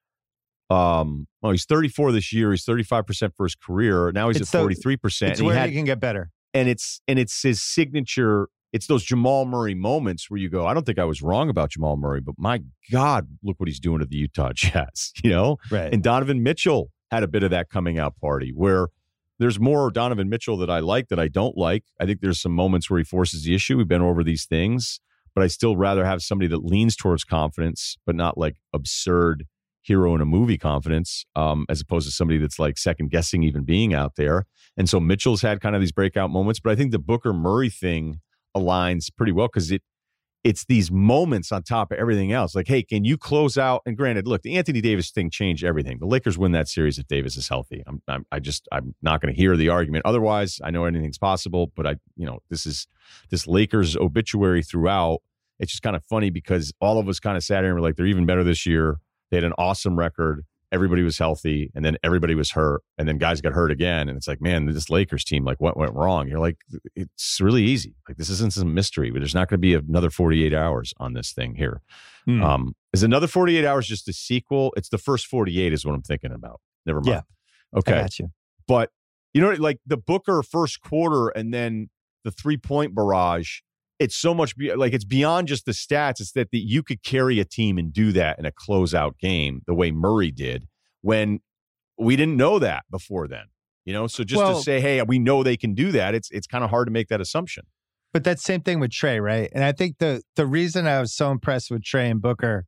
Speaker 4: um, well, he's thirty-four this year. He's thirty-five percent for his career. Now he's
Speaker 3: it's
Speaker 4: at forty-three percent.
Speaker 3: It's
Speaker 4: and
Speaker 3: where
Speaker 4: he, had,
Speaker 3: he can get better.
Speaker 4: And it's, and it's his signature, it's those Jamal Murray moments where you go, I don't think I was wrong about Jamal Murray, but my God, look what he's doing to the Utah Jazz, you know?
Speaker 3: Right.
Speaker 4: And Donovan Mitchell had a bit of that coming out party where there's more Donovan Mitchell that I like that I don't like. I think there's some moments where he forces the issue. We've been over these things, but I still rather have somebody that leans towards confidence, but not like absurd hero in a movie confidence, um, as opposed to somebody that's like second guessing even being out there. And so Mitchell's had kind of these breakout moments, but I think the Booker Murray thing aligns pretty well because it it's these moments on top of everything else. Like, hey, can you close out? And granted, look, the Anthony Davis thing changed everything. The Lakers win that series if Davis is healthy. I'm, I'm I just I'm not going to hear the argument. Otherwise, I know anything's possible. But I, you know, this is this Lakers obituary throughout. It's just kind of funny because all of us kind of sat here and were like, they're even better this year. They had an awesome record. Everybody was healthy, and then everybody was hurt, and then guys got hurt again. And it's like, man, this Lakers team, like, what went wrong? You're like, it's really easy. Like, this isn't some mystery, but there's not going to be another forty-eight hours on this thing here. Mm. Um, is another forty-eight hours just a sequel? It's the first forty-eight is what I'm thinking about. Never mind.
Speaker 3: Yeah.
Speaker 4: Okay.
Speaker 3: I got you.
Speaker 4: But, you know, like the Booker first quarter and then the three-point barrage, it's so much be- like it's beyond just the stats. It's that the, you could carry a team and do that in a closeout game the way Murray did when we didn't know that before then, you know? So just
Speaker 3: well,
Speaker 4: to say, hey, we know they can do that. It's, it's kind of hard to make that assumption.
Speaker 3: But that's same thing with Trey, right? And I think the, the reason I was so impressed with Trey and Booker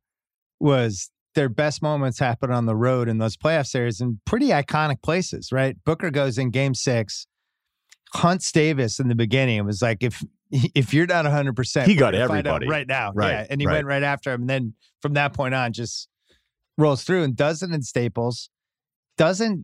Speaker 3: was their best moments happen on the road in those playoff series in pretty iconic places, right? Booker goes in game six, hunts Davis in the beginning. It was like, if, If you're not one hundred percent,
Speaker 4: he got everybody
Speaker 3: right now.
Speaker 4: Right,
Speaker 3: yeah. And he
Speaker 4: right.
Speaker 3: went right after him. And then from that point on, just rolls through and does it in Staples. Doesn't,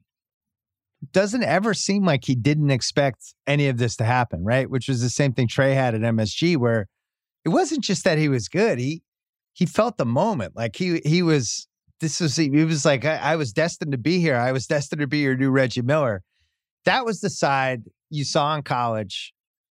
Speaker 3: doesn't ever seem like he didn't expect any of this to happen, right? Which was the same thing Trey had at M S G, where it wasn't just that he was good. He, he felt the moment. Like he, he was, this was, he was like, I, I was destined to be here. I was destined to be your new Reggie Miller. that was the side you saw in college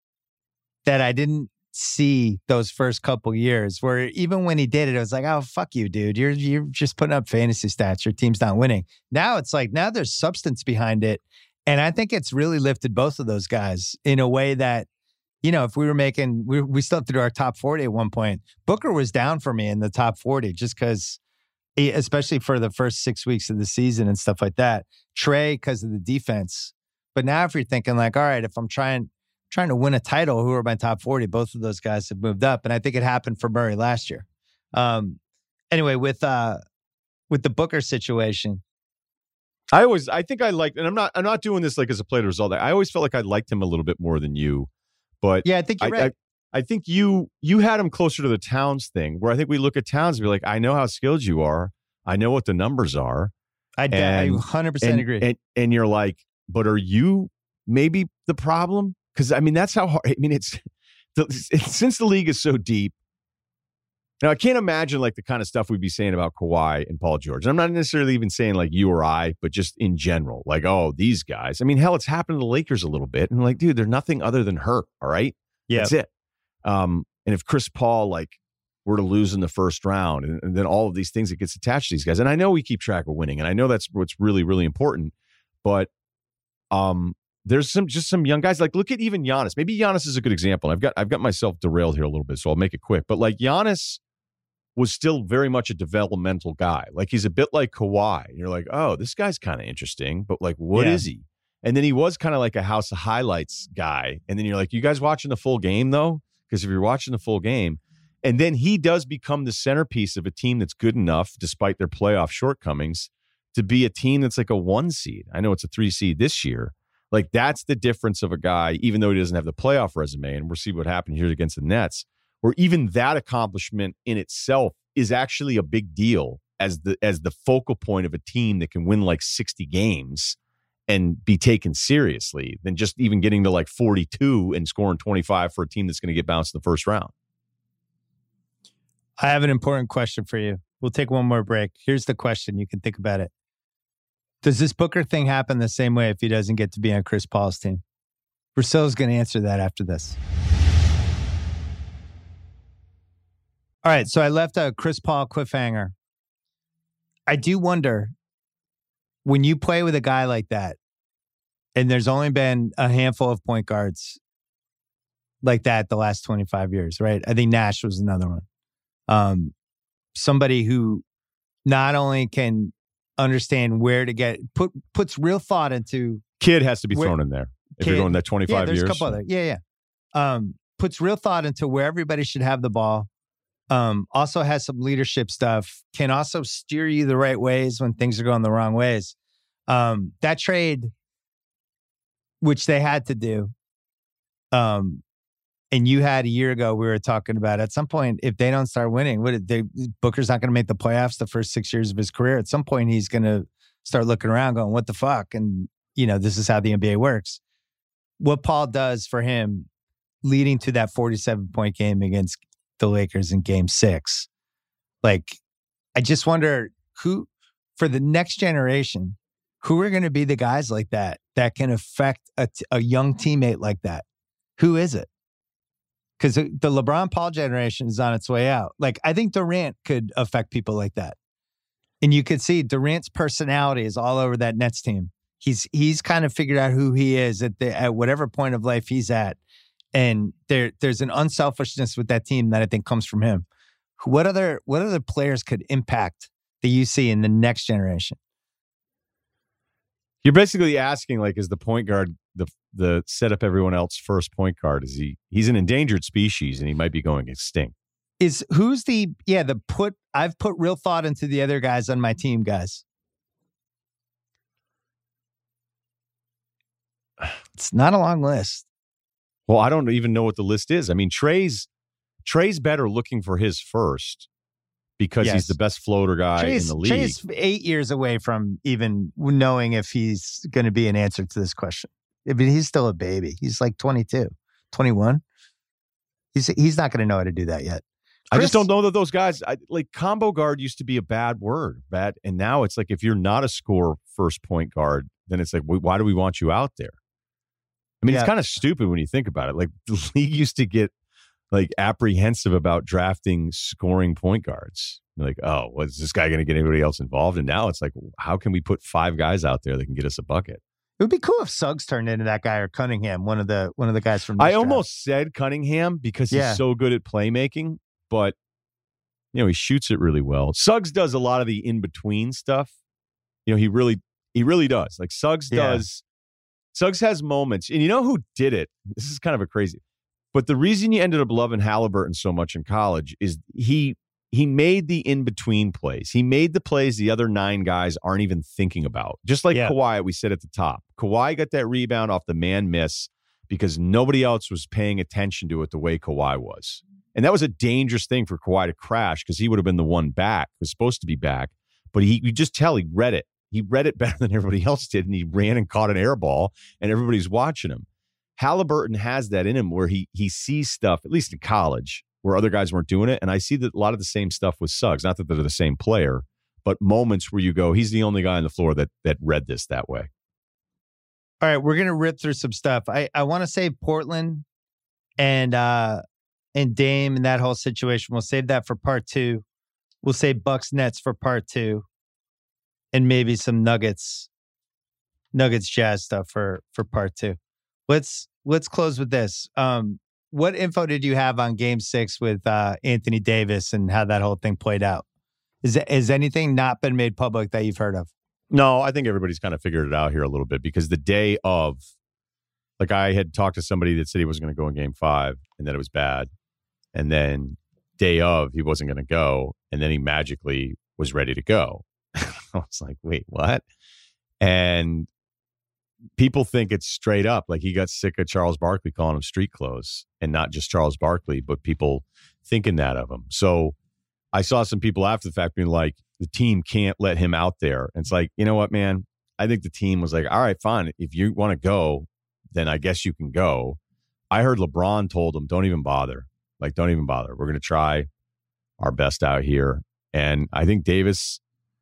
Speaker 3: that I didn't see those first couple years, where even when he did it, it was like, oh, fuck you, dude. You're you're just putting up fantasy stats. Your team's not winning. Now it's like, now there's substance behind it. And I think it's really lifted both of those guys in a way that, you know, if we were making, we, we still have to do our top forty at one point. Booker was down for me in the top forty just because, especially for the first six weeks of the season and stuff like that. Trey, because of the defense. But now if you're thinking like, all right, if I'm trying, trying to win a title, who are my top forty? Both of those guys have moved up. And I think it happened for Murray last year. Um, anyway, with uh, with the Booker situation.
Speaker 4: I always, I think I liked, and I'm not, I'm not doing this like as a play to result. I always felt like I liked him a little bit more than you, but
Speaker 3: yeah, I think you're
Speaker 4: I,
Speaker 3: right.
Speaker 4: I, I think you, you had him closer to the Towns thing, where I think we look at Towns and be like, I know how skilled you are. I know what the numbers are.
Speaker 3: I,
Speaker 4: and,
Speaker 3: I one hundred percent
Speaker 4: and,
Speaker 3: agree.
Speaker 4: And, and you're like, but are you maybe the problem? Because I mean, that's how hard. I mean, it's, it's since the league is so deep. Now, I can't imagine like the kind of stuff we'd be saying about Kawhi and Paul George. And I'm not necessarily even saying like you or I, but just in general, like, oh, these guys. I mean, hell, it's happened to the Lakers a little bit. And like, dude, they're nothing other than hurt. All right.
Speaker 3: Yeah.
Speaker 4: That's it. Um, and if Chris Paul like were to lose in the first round and, and then all of these things that gets attached to these guys. And I know we keep track of winning. And I know that's what's really, really important. But um, there's some just some young guys. Like, look at even Giannis. Maybe Giannis is a good example. I've got I've got myself derailed here a little bit, so I'll make it quick. But like Giannis was still very much a developmental guy. Like he's a bit like Kawhi. And you're like, oh, this guy's kind of interesting, but like, what
Speaker 3: yeah.
Speaker 4: is he? And then he was kind of like a House of Highlights guy. And then you're like, you guys watching the full game though? Because if you're watching the full game, and then he does become the centerpiece of a team that's good enough, despite their playoff shortcomings, to be a team that's like a one seed. I know it's a three seed this year. Like that's the difference of a guy, even though he doesn't have the playoff resume. And we'll see what happened here against the Nets, where even that accomplishment in itself is actually a big deal as the as the focal point of a team that can win like sixty games and be taken seriously than just even getting to like forty-two and scoring twenty-five for a team that's going to get bounced in the first round.
Speaker 3: I have an important question for you. We'll take one more break. Here's the question. You can think about it. Does this Booker thing happen the same way if he doesn't get to be on Chris Paul's team? Brussel's going to answer that after this. All right, so I left a Chris Paul cliffhanger. I do wonder, when you play with a guy like that, and there's only been a handful of point guards like that the last twenty-five years, right? I think Nash was another one. Um, somebody who not only can understand where to get, put puts real thought into.
Speaker 4: Kid has to be
Speaker 3: where,
Speaker 4: thrown in there if
Speaker 3: kid,
Speaker 4: you're going that twenty-five
Speaker 3: yeah, there's
Speaker 4: years.
Speaker 3: A couple other, yeah, yeah. Um, puts real thought into where everybody should have the ball. Um, also has some leadership stuff, can also steer you the right ways when things are going the wrong ways. Um, that trade, which they had to do, um, and you had a year ago, we were talking about at some point, if they don't start winning, what they, Booker's not going to make the playoffs the first six years of his career. At some point, he's going to start looking around going, what the fuck? And, you know, this is how the N B A works. What Paul does for him, leading to that forty-seven point game against the Lakers in game six. Like, I just wonder who, for the next generation, who are going to be the guys like that, that can affect a, a young teammate like that? Who is it? Because the LeBron Paul generation is on its way out. Like, I think Durant could affect people like that. And you could see Durant's personality is all over that Nets team. He's he's kind of figured out who he is at the at whatever point of life he's at. And there, there's an unselfishness with that team that I think comes from him. What other, what other players could impact that you see in the next generation?
Speaker 4: You're basically asking, like, is the point guard the the set up everyone else first point guard? Is he? He's an endangered species, and he might be going extinct.
Speaker 3: Is who's the yeah the put? I've put real thought into the other guys on my team, guys. It's not a long list.
Speaker 4: Well, I don't even know what the list is. I mean, Trey's Trey's better looking for his first because yes. he's the best floater guy Trey's, in the league.
Speaker 3: Trey's eight years away from even knowing if he's going to be an answer to this question. I mean, he's still a baby. He's like twenty-two, twenty-one. He's he's not going to know how to do that yet.
Speaker 4: Chris, I just don't know that those guys, I, like combo guard used to be a bad word, bad, and now it's like if you're not a score first point guard, then it's like, why do we want you out there? I mean,
Speaker 3: Yeah.
Speaker 4: it's kind of stupid when you think about it. Like the league used to get like apprehensive about drafting scoring point guards. Like, oh, well, is this guy going to get anybody else involved? And now it's like, how can we put five guys out there that can get us a bucket?
Speaker 3: It would be cool if Suggs turned into that guy or Cunningham, one of the one of the guys from.
Speaker 4: I
Speaker 3: this
Speaker 4: almost
Speaker 3: draft.
Speaker 4: said Cunningham because
Speaker 3: Yeah.
Speaker 4: he's so good at playmaking, but you know, he shoots it really well. Suggs does a lot of the in-between stuff. You know, he really he really does. Like Suggs
Speaker 3: Yeah.
Speaker 4: does Suggs has moments. And you know who did it? This is kind of a crazy. But the reason you ended up loving Halliburton so much in college is he he made the in-between plays. He made the plays the other nine guys aren't even thinking about. Just like
Speaker 3: Yeah.
Speaker 4: Kawhi, we said at the top. Kawhi got that rebound off the man miss because nobody else was paying attention to it the way Kawhi was. And that was a dangerous thing for Kawhi to crash because he would have been the one back, was supposed to be back. But he, you just tell he read it. He read it better than everybody else did, and he ran and caught an air ball, and everybody's watching him. Halliburton has that in him where he he sees stuff, at least in college, where other guys weren't doing it. And I see that a lot of the same stuff with Suggs. Not that they're the same player, but moments where you go, he's the only guy on the floor that that read this that way.
Speaker 3: All right, we're gonna rip through some stuff. I, I want to save Portland and uh and Dame and that whole situation. We'll save that for part two. We'll save Bucks Nets for part two, and maybe some Nuggets, Nuggets Jazz stuff for for part two. Let's let's close with this. Um, what info did you have on Game Six with uh, Anthony Davis and how that whole thing played out? Is is anything not been made public that you've heard of?
Speaker 4: No, I think everybody's kind of figured it out here a little bit because the day of, like I had talked to somebody that said he wasn't going to go in game five and that it was bad. And then day of, he wasn't going to go. And then he magically was ready to go. I was like, wait, what? And people think it's straight up. Like he got sick of Charles Barkley calling him street clothes, and not just Charles Barkley, but people thinking that of him. So I saw some people after the fact being like, the team can't let him out there. And it's like, you know what, man? I think the team was like, all right, fine. If you want to go, then I guess you can go. I heard LeBron told him, don't even bother. Like, don't even bother. We're going to try our best out here. And I think Davis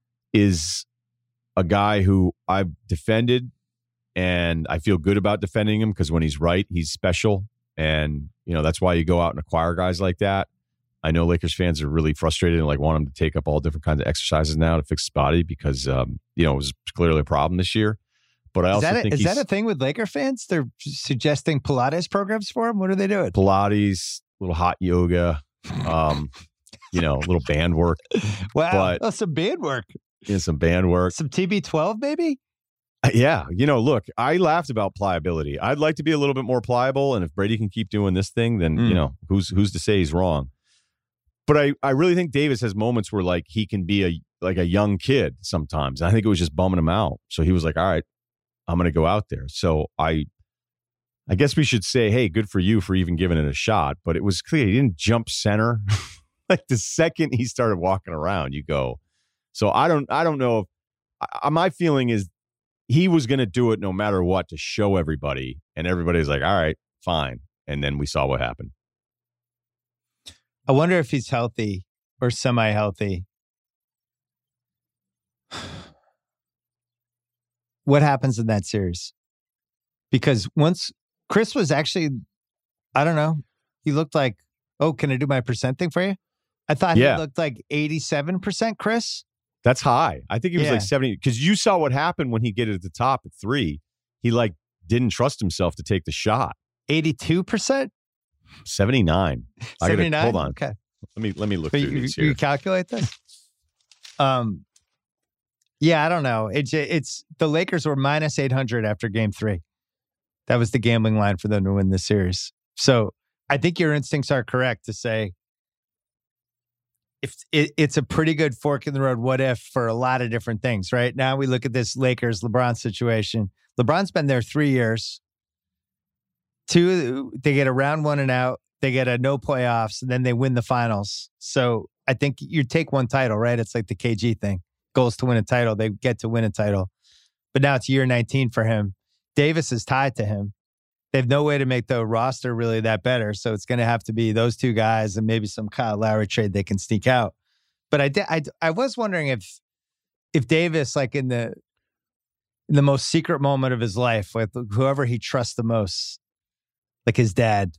Speaker 4: is a guy who I've defended, and I feel good about defending him because when he's right, he's special. And, you know, that's why you go out and acquire guys like that. I know Lakers fans are really frustrated and like want him to take up all different kinds of exercises now to fix his body because, um, you know, it was clearly a problem this year. But I
Speaker 3: Is
Speaker 4: also
Speaker 3: that a,
Speaker 4: think
Speaker 3: is
Speaker 4: he's
Speaker 3: that a thing with Laker fans? They're suggesting Pilates programs for him. What are they doing?
Speaker 4: Pilates, little hot yoga, um, you know, a little band work,
Speaker 3: Wow,
Speaker 4: but-
Speaker 3: oh, some band work,
Speaker 4: you know, some band work.
Speaker 3: some T B twelve, maybe.
Speaker 4: Yeah. You know, look, I laughed about pliability. I'd like to be a little bit more pliable. And if Brady can keep doing this thing, then,
Speaker 3: Mm.
Speaker 4: you know, who's who's to say he's wrong? But I, I really think Davis has moments where like he can be a like a young kid sometimes. And I think it was just bumming him out. So he was like, all right, I'm going to go out there. So I I guess we should say, hey, good for you for even giving it a shot. But it was clear he didn't jump center. Like the second he started walking around, you go. So I don't I don't know if I, my feeling is he was going to do it no matter what to show everybody. And everybody's like, all right, fine. And then we saw what happened.
Speaker 3: I wonder if he's healthy or semi-healthy. What happens in that series? Because once Chris was actually, I don't know, he looked like, oh, can I do my percent thing for you? I thought
Speaker 4: Yeah.
Speaker 3: he looked like eighty-seven percent Chris.
Speaker 4: That's high. I think he was
Speaker 3: Yeah.
Speaker 4: like seventy because you saw what happened when he get it at the top at three. He like didn't trust himself to take the shot.
Speaker 3: eighty-two percent?
Speaker 4: seventy-nine. I gotta,
Speaker 3: seventy-nine?
Speaker 4: hold on.
Speaker 3: Okay.
Speaker 4: Let me let me look
Speaker 3: But
Speaker 4: through
Speaker 3: you,
Speaker 4: these
Speaker 3: you
Speaker 4: here.
Speaker 3: calculate this? Um, yeah, I don't know. It's it's the Lakers were minus eight hundred after game three. That was the gambling line for them to win this series. So I think your instincts are correct to say if it, it's a pretty good fork in the road what if for a lot of different things, right? Now we look at this Lakers LeBron situation. LeBron's been there three years. Two, they get a round one and out. They get a no playoffs, and then they win the finals. So I think you take one title, right? It's like the K G thing. Goals to win a title. They get to win a title. But now it's year nineteen for him. Davis is tied to him. They have no way to make the roster really that better. So it's going to have to be those two guys and maybe some Kyle Lowry trade they can sneak out. But I, did, I, I was wondering if if Davis, like in the in the most secret moment of his life with whoever he trusts the most, like his dad.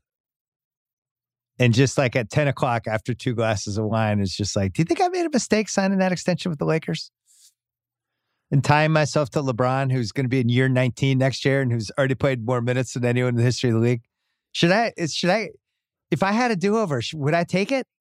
Speaker 3: And just like at ten o'clock after two glasses of wine, is just like, do you think I made a mistake signing that extension with the Lakers? And tying myself to LeBron, who's going to be in year nineteen next year and who's already played more minutes than anyone in the history of the league. Should I, is, should I, if I had a do-over, would I take it?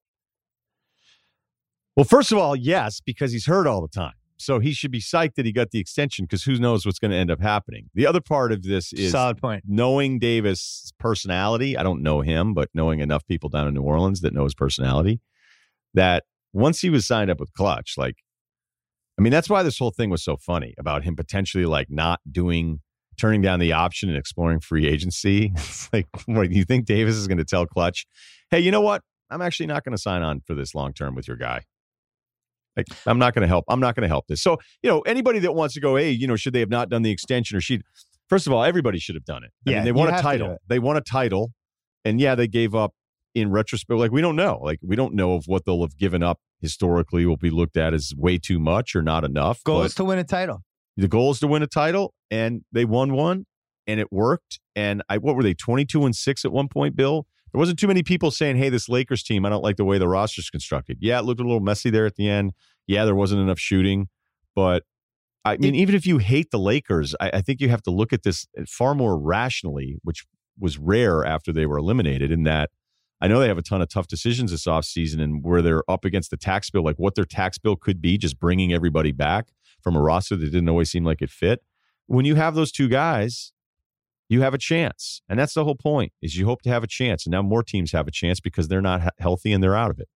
Speaker 4: Well, first of all, yes, because he's hurt all the time. So he should be psyched that he got the extension because who knows what's going to end up happening. The other part of this is
Speaker 3: solid point.
Speaker 4: Knowing Davis' personality. I don't know him, but knowing enough people down in New Orleans that know his personality, that once he was signed up with Clutch, like, I mean, that's why this whole thing was so funny about him potentially like not doing, turning down the option and exploring free agency. It's like, what, you think Davis is going to tell Clutch, hey, you know what? I'm actually not going to sign on for this long term with your guy. Like, I'm not going to help. I'm not going to help this. So, you know, anybody that wants to go, hey, you know, should they have not done the extension or she, first of all, everybody should have done it. I
Speaker 3: Yeah,
Speaker 4: mean, they
Speaker 3: you
Speaker 4: won a
Speaker 3: have to do
Speaker 4: title.
Speaker 3: it.
Speaker 4: They won a title. And yeah, they gave up in retrospect. Like, we don't know. Like, we don't know if what they'll have given up historically will be looked at as way too much or not enough.
Speaker 3: Goal
Speaker 4: But
Speaker 3: is to win a title.
Speaker 4: the goal is to win a title, and they won one, and it worked. And I, what were they, twenty-two and six at one point, Bill? There wasn't too many people saying, hey, this Lakers team, I don't like the way the roster's constructed. Yeah, it looked a little messy there at the end. Yeah, there wasn't enough shooting. But, I mean, even if you hate the Lakers, I, I think you have to look at this far more rationally, which was rare after they were eliminated, in that I know they have a ton of tough decisions this offseason and where they're up against the tax bill, like what their tax bill could be, just bringing everybody back from a roster that didn't always seem like it fit. When you have those two guys, you have a chance. And that's the whole point, is you hope to have a chance. And now more teams have a chance because they're not ha- healthy and they're out of it.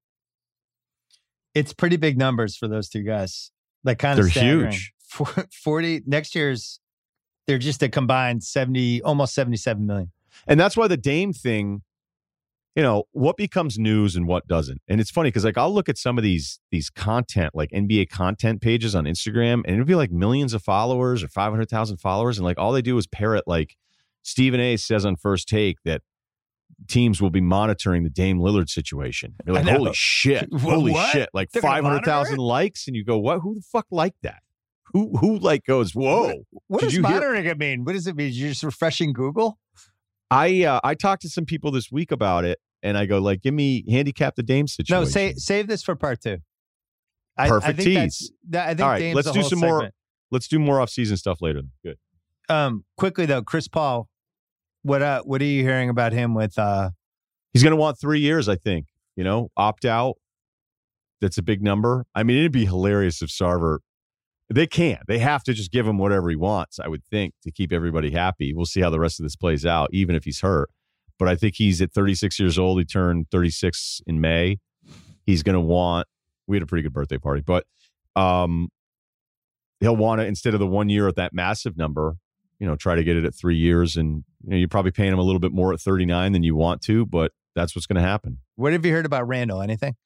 Speaker 3: It's pretty big numbers for those two guys. Like kind
Speaker 4: They're
Speaker 3: of staggering.
Speaker 4: huge.
Speaker 3: forty next year's, they're just a combined seventy, almost seventy-seven million.
Speaker 4: And that's why the Dame thing, you know, what becomes news and what doesn't. And it's funny because like I'll look at some of these these content, like N B A content pages on Instagram, and it'll be like millions of followers or five hundred thousand followers. And like all they do is parrot like Stephen A says on First Take that teams will be monitoring the Dame Lillard situation. You're like, holy shit, holy
Speaker 3: What?
Speaker 4: shit. Like
Speaker 3: They're gonna
Speaker 4: five hundred thousand
Speaker 3: monitor it?
Speaker 4: likes. And you go, what? Who the fuck liked that? Who, who like goes, whoa.
Speaker 3: What, what
Speaker 4: Did
Speaker 3: does
Speaker 4: you hear-
Speaker 3: monitoring it mean? What does it mean? You're just refreshing Google?
Speaker 4: I uh, I talked to some people this week about it. And I go, like, give me handicap the Dame situation.
Speaker 3: No, say, save this for part two. I,
Speaker 4: Perfect
Speaker 3: I think
Speaker 4: tease.
Speaker 3: that's- That, I think
Speaker 4: All right,
Speaker 3: Dame's
Speaker 4: let's
Speaker 3: a
Speaker 4: do
Speaker 3: whole
Speaker 4: some more.
Speaker 3: segment.
Speaker 4: Let's do more off-season stuff later. Good.
Speaker 3: Um, quickly though, Chris Paul, what uh, what are you hearing about him with? Uh,
Speaker 4: He's going to want three years, I think. You know, opt out. That's a big number. I mean, it'd be hilarious if Sarver. They can't. They have to just give him whatever he wants, I would think, to keep everybody happy. We'll see how the rest of this plays out, even if he's hurt. But I think he's at thirty-six years old. He turned thirty-six in May. He's going to want, we had a pretty good birthday party, but um, he'll want to, instead of the one year at that massive number, you know, try to get it at three years. And you know, you're probably paying him a little bit more at thirty-nine than you want to, but that's what's going to happen.
Speaker 3: what have you heard about Randall? Anything?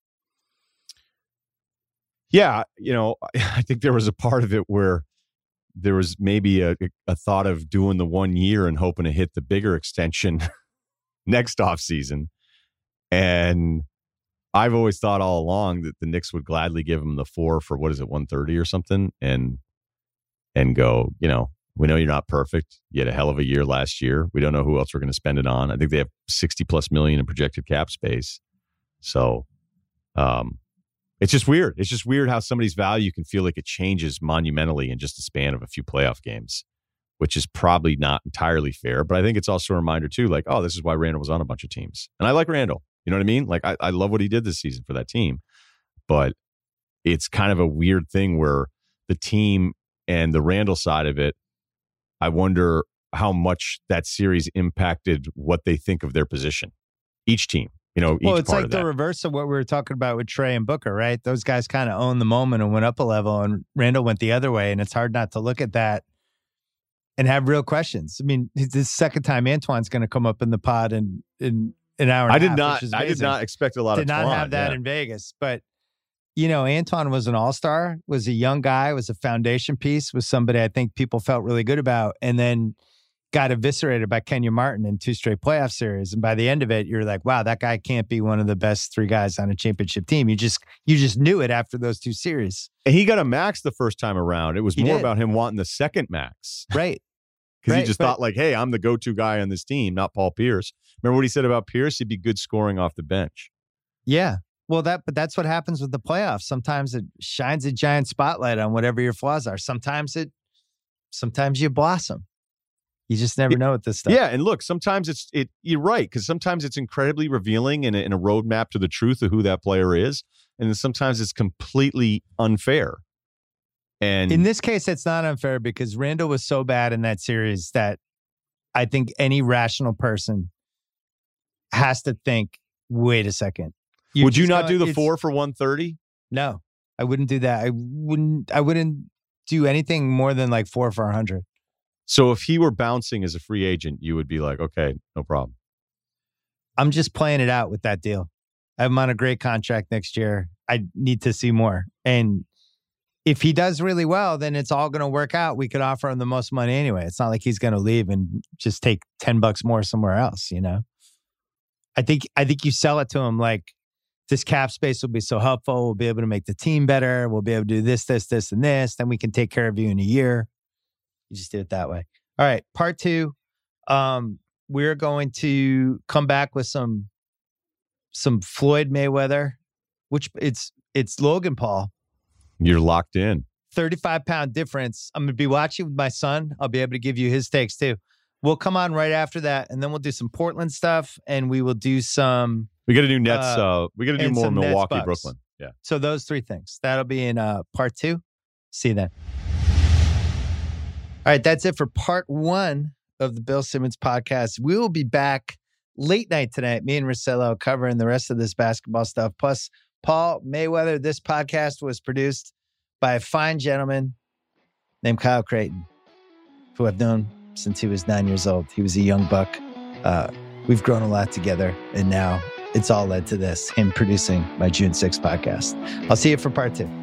Speaker 4: Yeah. You know, I think there was a part of it where there was maybe a, a thought of doing the one year and hoping to hit the bigger extension next offseason. And I've always thought all along that the Knicks would gladly give him the four for, what is it, one thirty or something, and and go, you know, we know you're not perfect. You had a hell of a year last year. We don't know who else we're going to spend it on. I think they have sixty plus million in projected cap space. So um, it's just weird. It's just weird how somebody's value can feel like it changes monumentally in just the span of a few playoff games, which is probably not entirely fair. But I think it's also a reminder, too, like, oh, this is why Randall was on a bunch of teams. And I like Randall. You know what I mean? Like, I, I love what he did this season for that team. But it's kind of a weird thing where the team and the Randall side of it, I wonder how much that series impacted what they think of their position. Each team, you know, each
Speaker 3: Well, it's
Speaker 4: part
Speaker 3: like
Speaker 4: of
Speaker 3: the
Speaker 4: that.
Speaker 3: reverse of what we were talking about with Trey and Booker, right? Those guys kind of owned the moment and went up a level, and Randall went the other way. And it's hard not to look at that and have real questions. I mean, it's the second time Antoine's going to come up in the pod in, in an hour and
Speaker 4: I
Speaker 3: a
Speaker 4: did
Speaker 3: half,
Speaker 4: not.
Speaker 3: which is
Speaker 4: I did
Speaker 3: amazing.
Speaker 4: not expect a lot
Speaker 3: Did
Speaker 4: of.
Speaker 3: not
Speaker 4: Twan,
Speaker 3: have that
Speaker 4: yeah.
Speaker 3: in Vegas, but you know, Antoine was an all-star, was a young guy, was a foundation piece, was somebody I think people felt really good about. And then got eviscerated by Kenyon Martin in two straight playoff series. And by the end of it, you're like, wow, that guy can't be one of the best three guys on a championship team. You just you just knew it after those two series.
Speaker 4: And he got a max the first time around. It was
Speaker 3: He
Speaker 4: more
Speaker 3: did.
Speaker 4: about him wanting the second max.
Speaker 3: Right.
Speaker 4: Because
Speaker 3: Right,
Speaker 4: he just
Speaker 3: but-
Speaker 4: thought like, hey, I'm the go-to guy on this team, not Paul Pierce. Remember what he said about Pierce? He'd be good scoring off the bench.
Speaker 3: Yeah. Well, that but that's what happens with the playoffs. Sometimes it shines a giant spotlight on whatever your flaws are. Sometimes it sometimes you blossom. You just never know with this stuff.
Speaker 4: Yeah, and look, sometimes it's it. You're right, because sometimes it's incredibly revealing and a, and a roadmap to the truth of who that player is, and then sometimes it's completely unfair. And
Speaker 3: In this case, it's not unfair because Randall was so bad in that series that I think any rational person has to think, wait a second. You're
Speaker 4: would you
Speaker 3: just
Speaker 4: not
Speaker 3: going-
Speaker 4: do the
Speaker 3: it's-
Speaker 4: four for one thirty?
Speaker 3: No, I wouldn't do that. I wouldn't. I wouldn't do anything more than like four for a hundred.
Speaker 4: So if he were bouncing as a free agent, you would be like, okay, no problem.
Speaker 3: I'm just playing it out with that deal. I'm on a great contract next year. I need to see more. And if he does really well, then it's all going to work out. We could offer him the most money anyway. It's not like he's going to leave and just take ten bucks more somewhere else, you know? I think I think you sell it to him like this cap space will be so helpful. We'll be able to make the team better. We'll be able to do this, this, this, and this. Then we can take care of you in a year. You just do it that way. All right. Part two. Um, we're going to come back with some some Floyd Mayweather, which it's it's Logan Paul.
Speaker 4: You're locked in.
Speaker 3: thirty-five pound difference. I'm going to be watching with my son. I'll be able to give you his takes too. We'll come on right after that, and then we'll do some Portland stuff, and we will do some.
Speaker 4: We got to do Nets.
Speaker 3: Uh,
Speaker 4: Uh, we got to do
Speaker 3: and
Speaker 4: more
Speaker 3: some Nets
Speaker 4: Milwaukee,
Speaker 3: Bucks.
Speaker 4: Brooklyn. Yeah.
Speaker 3: So those three things. That'll be in uh, part two. See you then. All right, that's it for part one of the Bill Simmons podcast. We will be back late night tonight, me and Russillo covering the rest of this basketball stuff. Plus, Paul Mayweather. This podcast was produced by a fine gentleman named Kyle Creighton, who I've known since he was nine years old. He was a young buck. Uh, we've grown a lot together, and now it's all led to this, him producing my June sixth podcast. I'll see you for part two.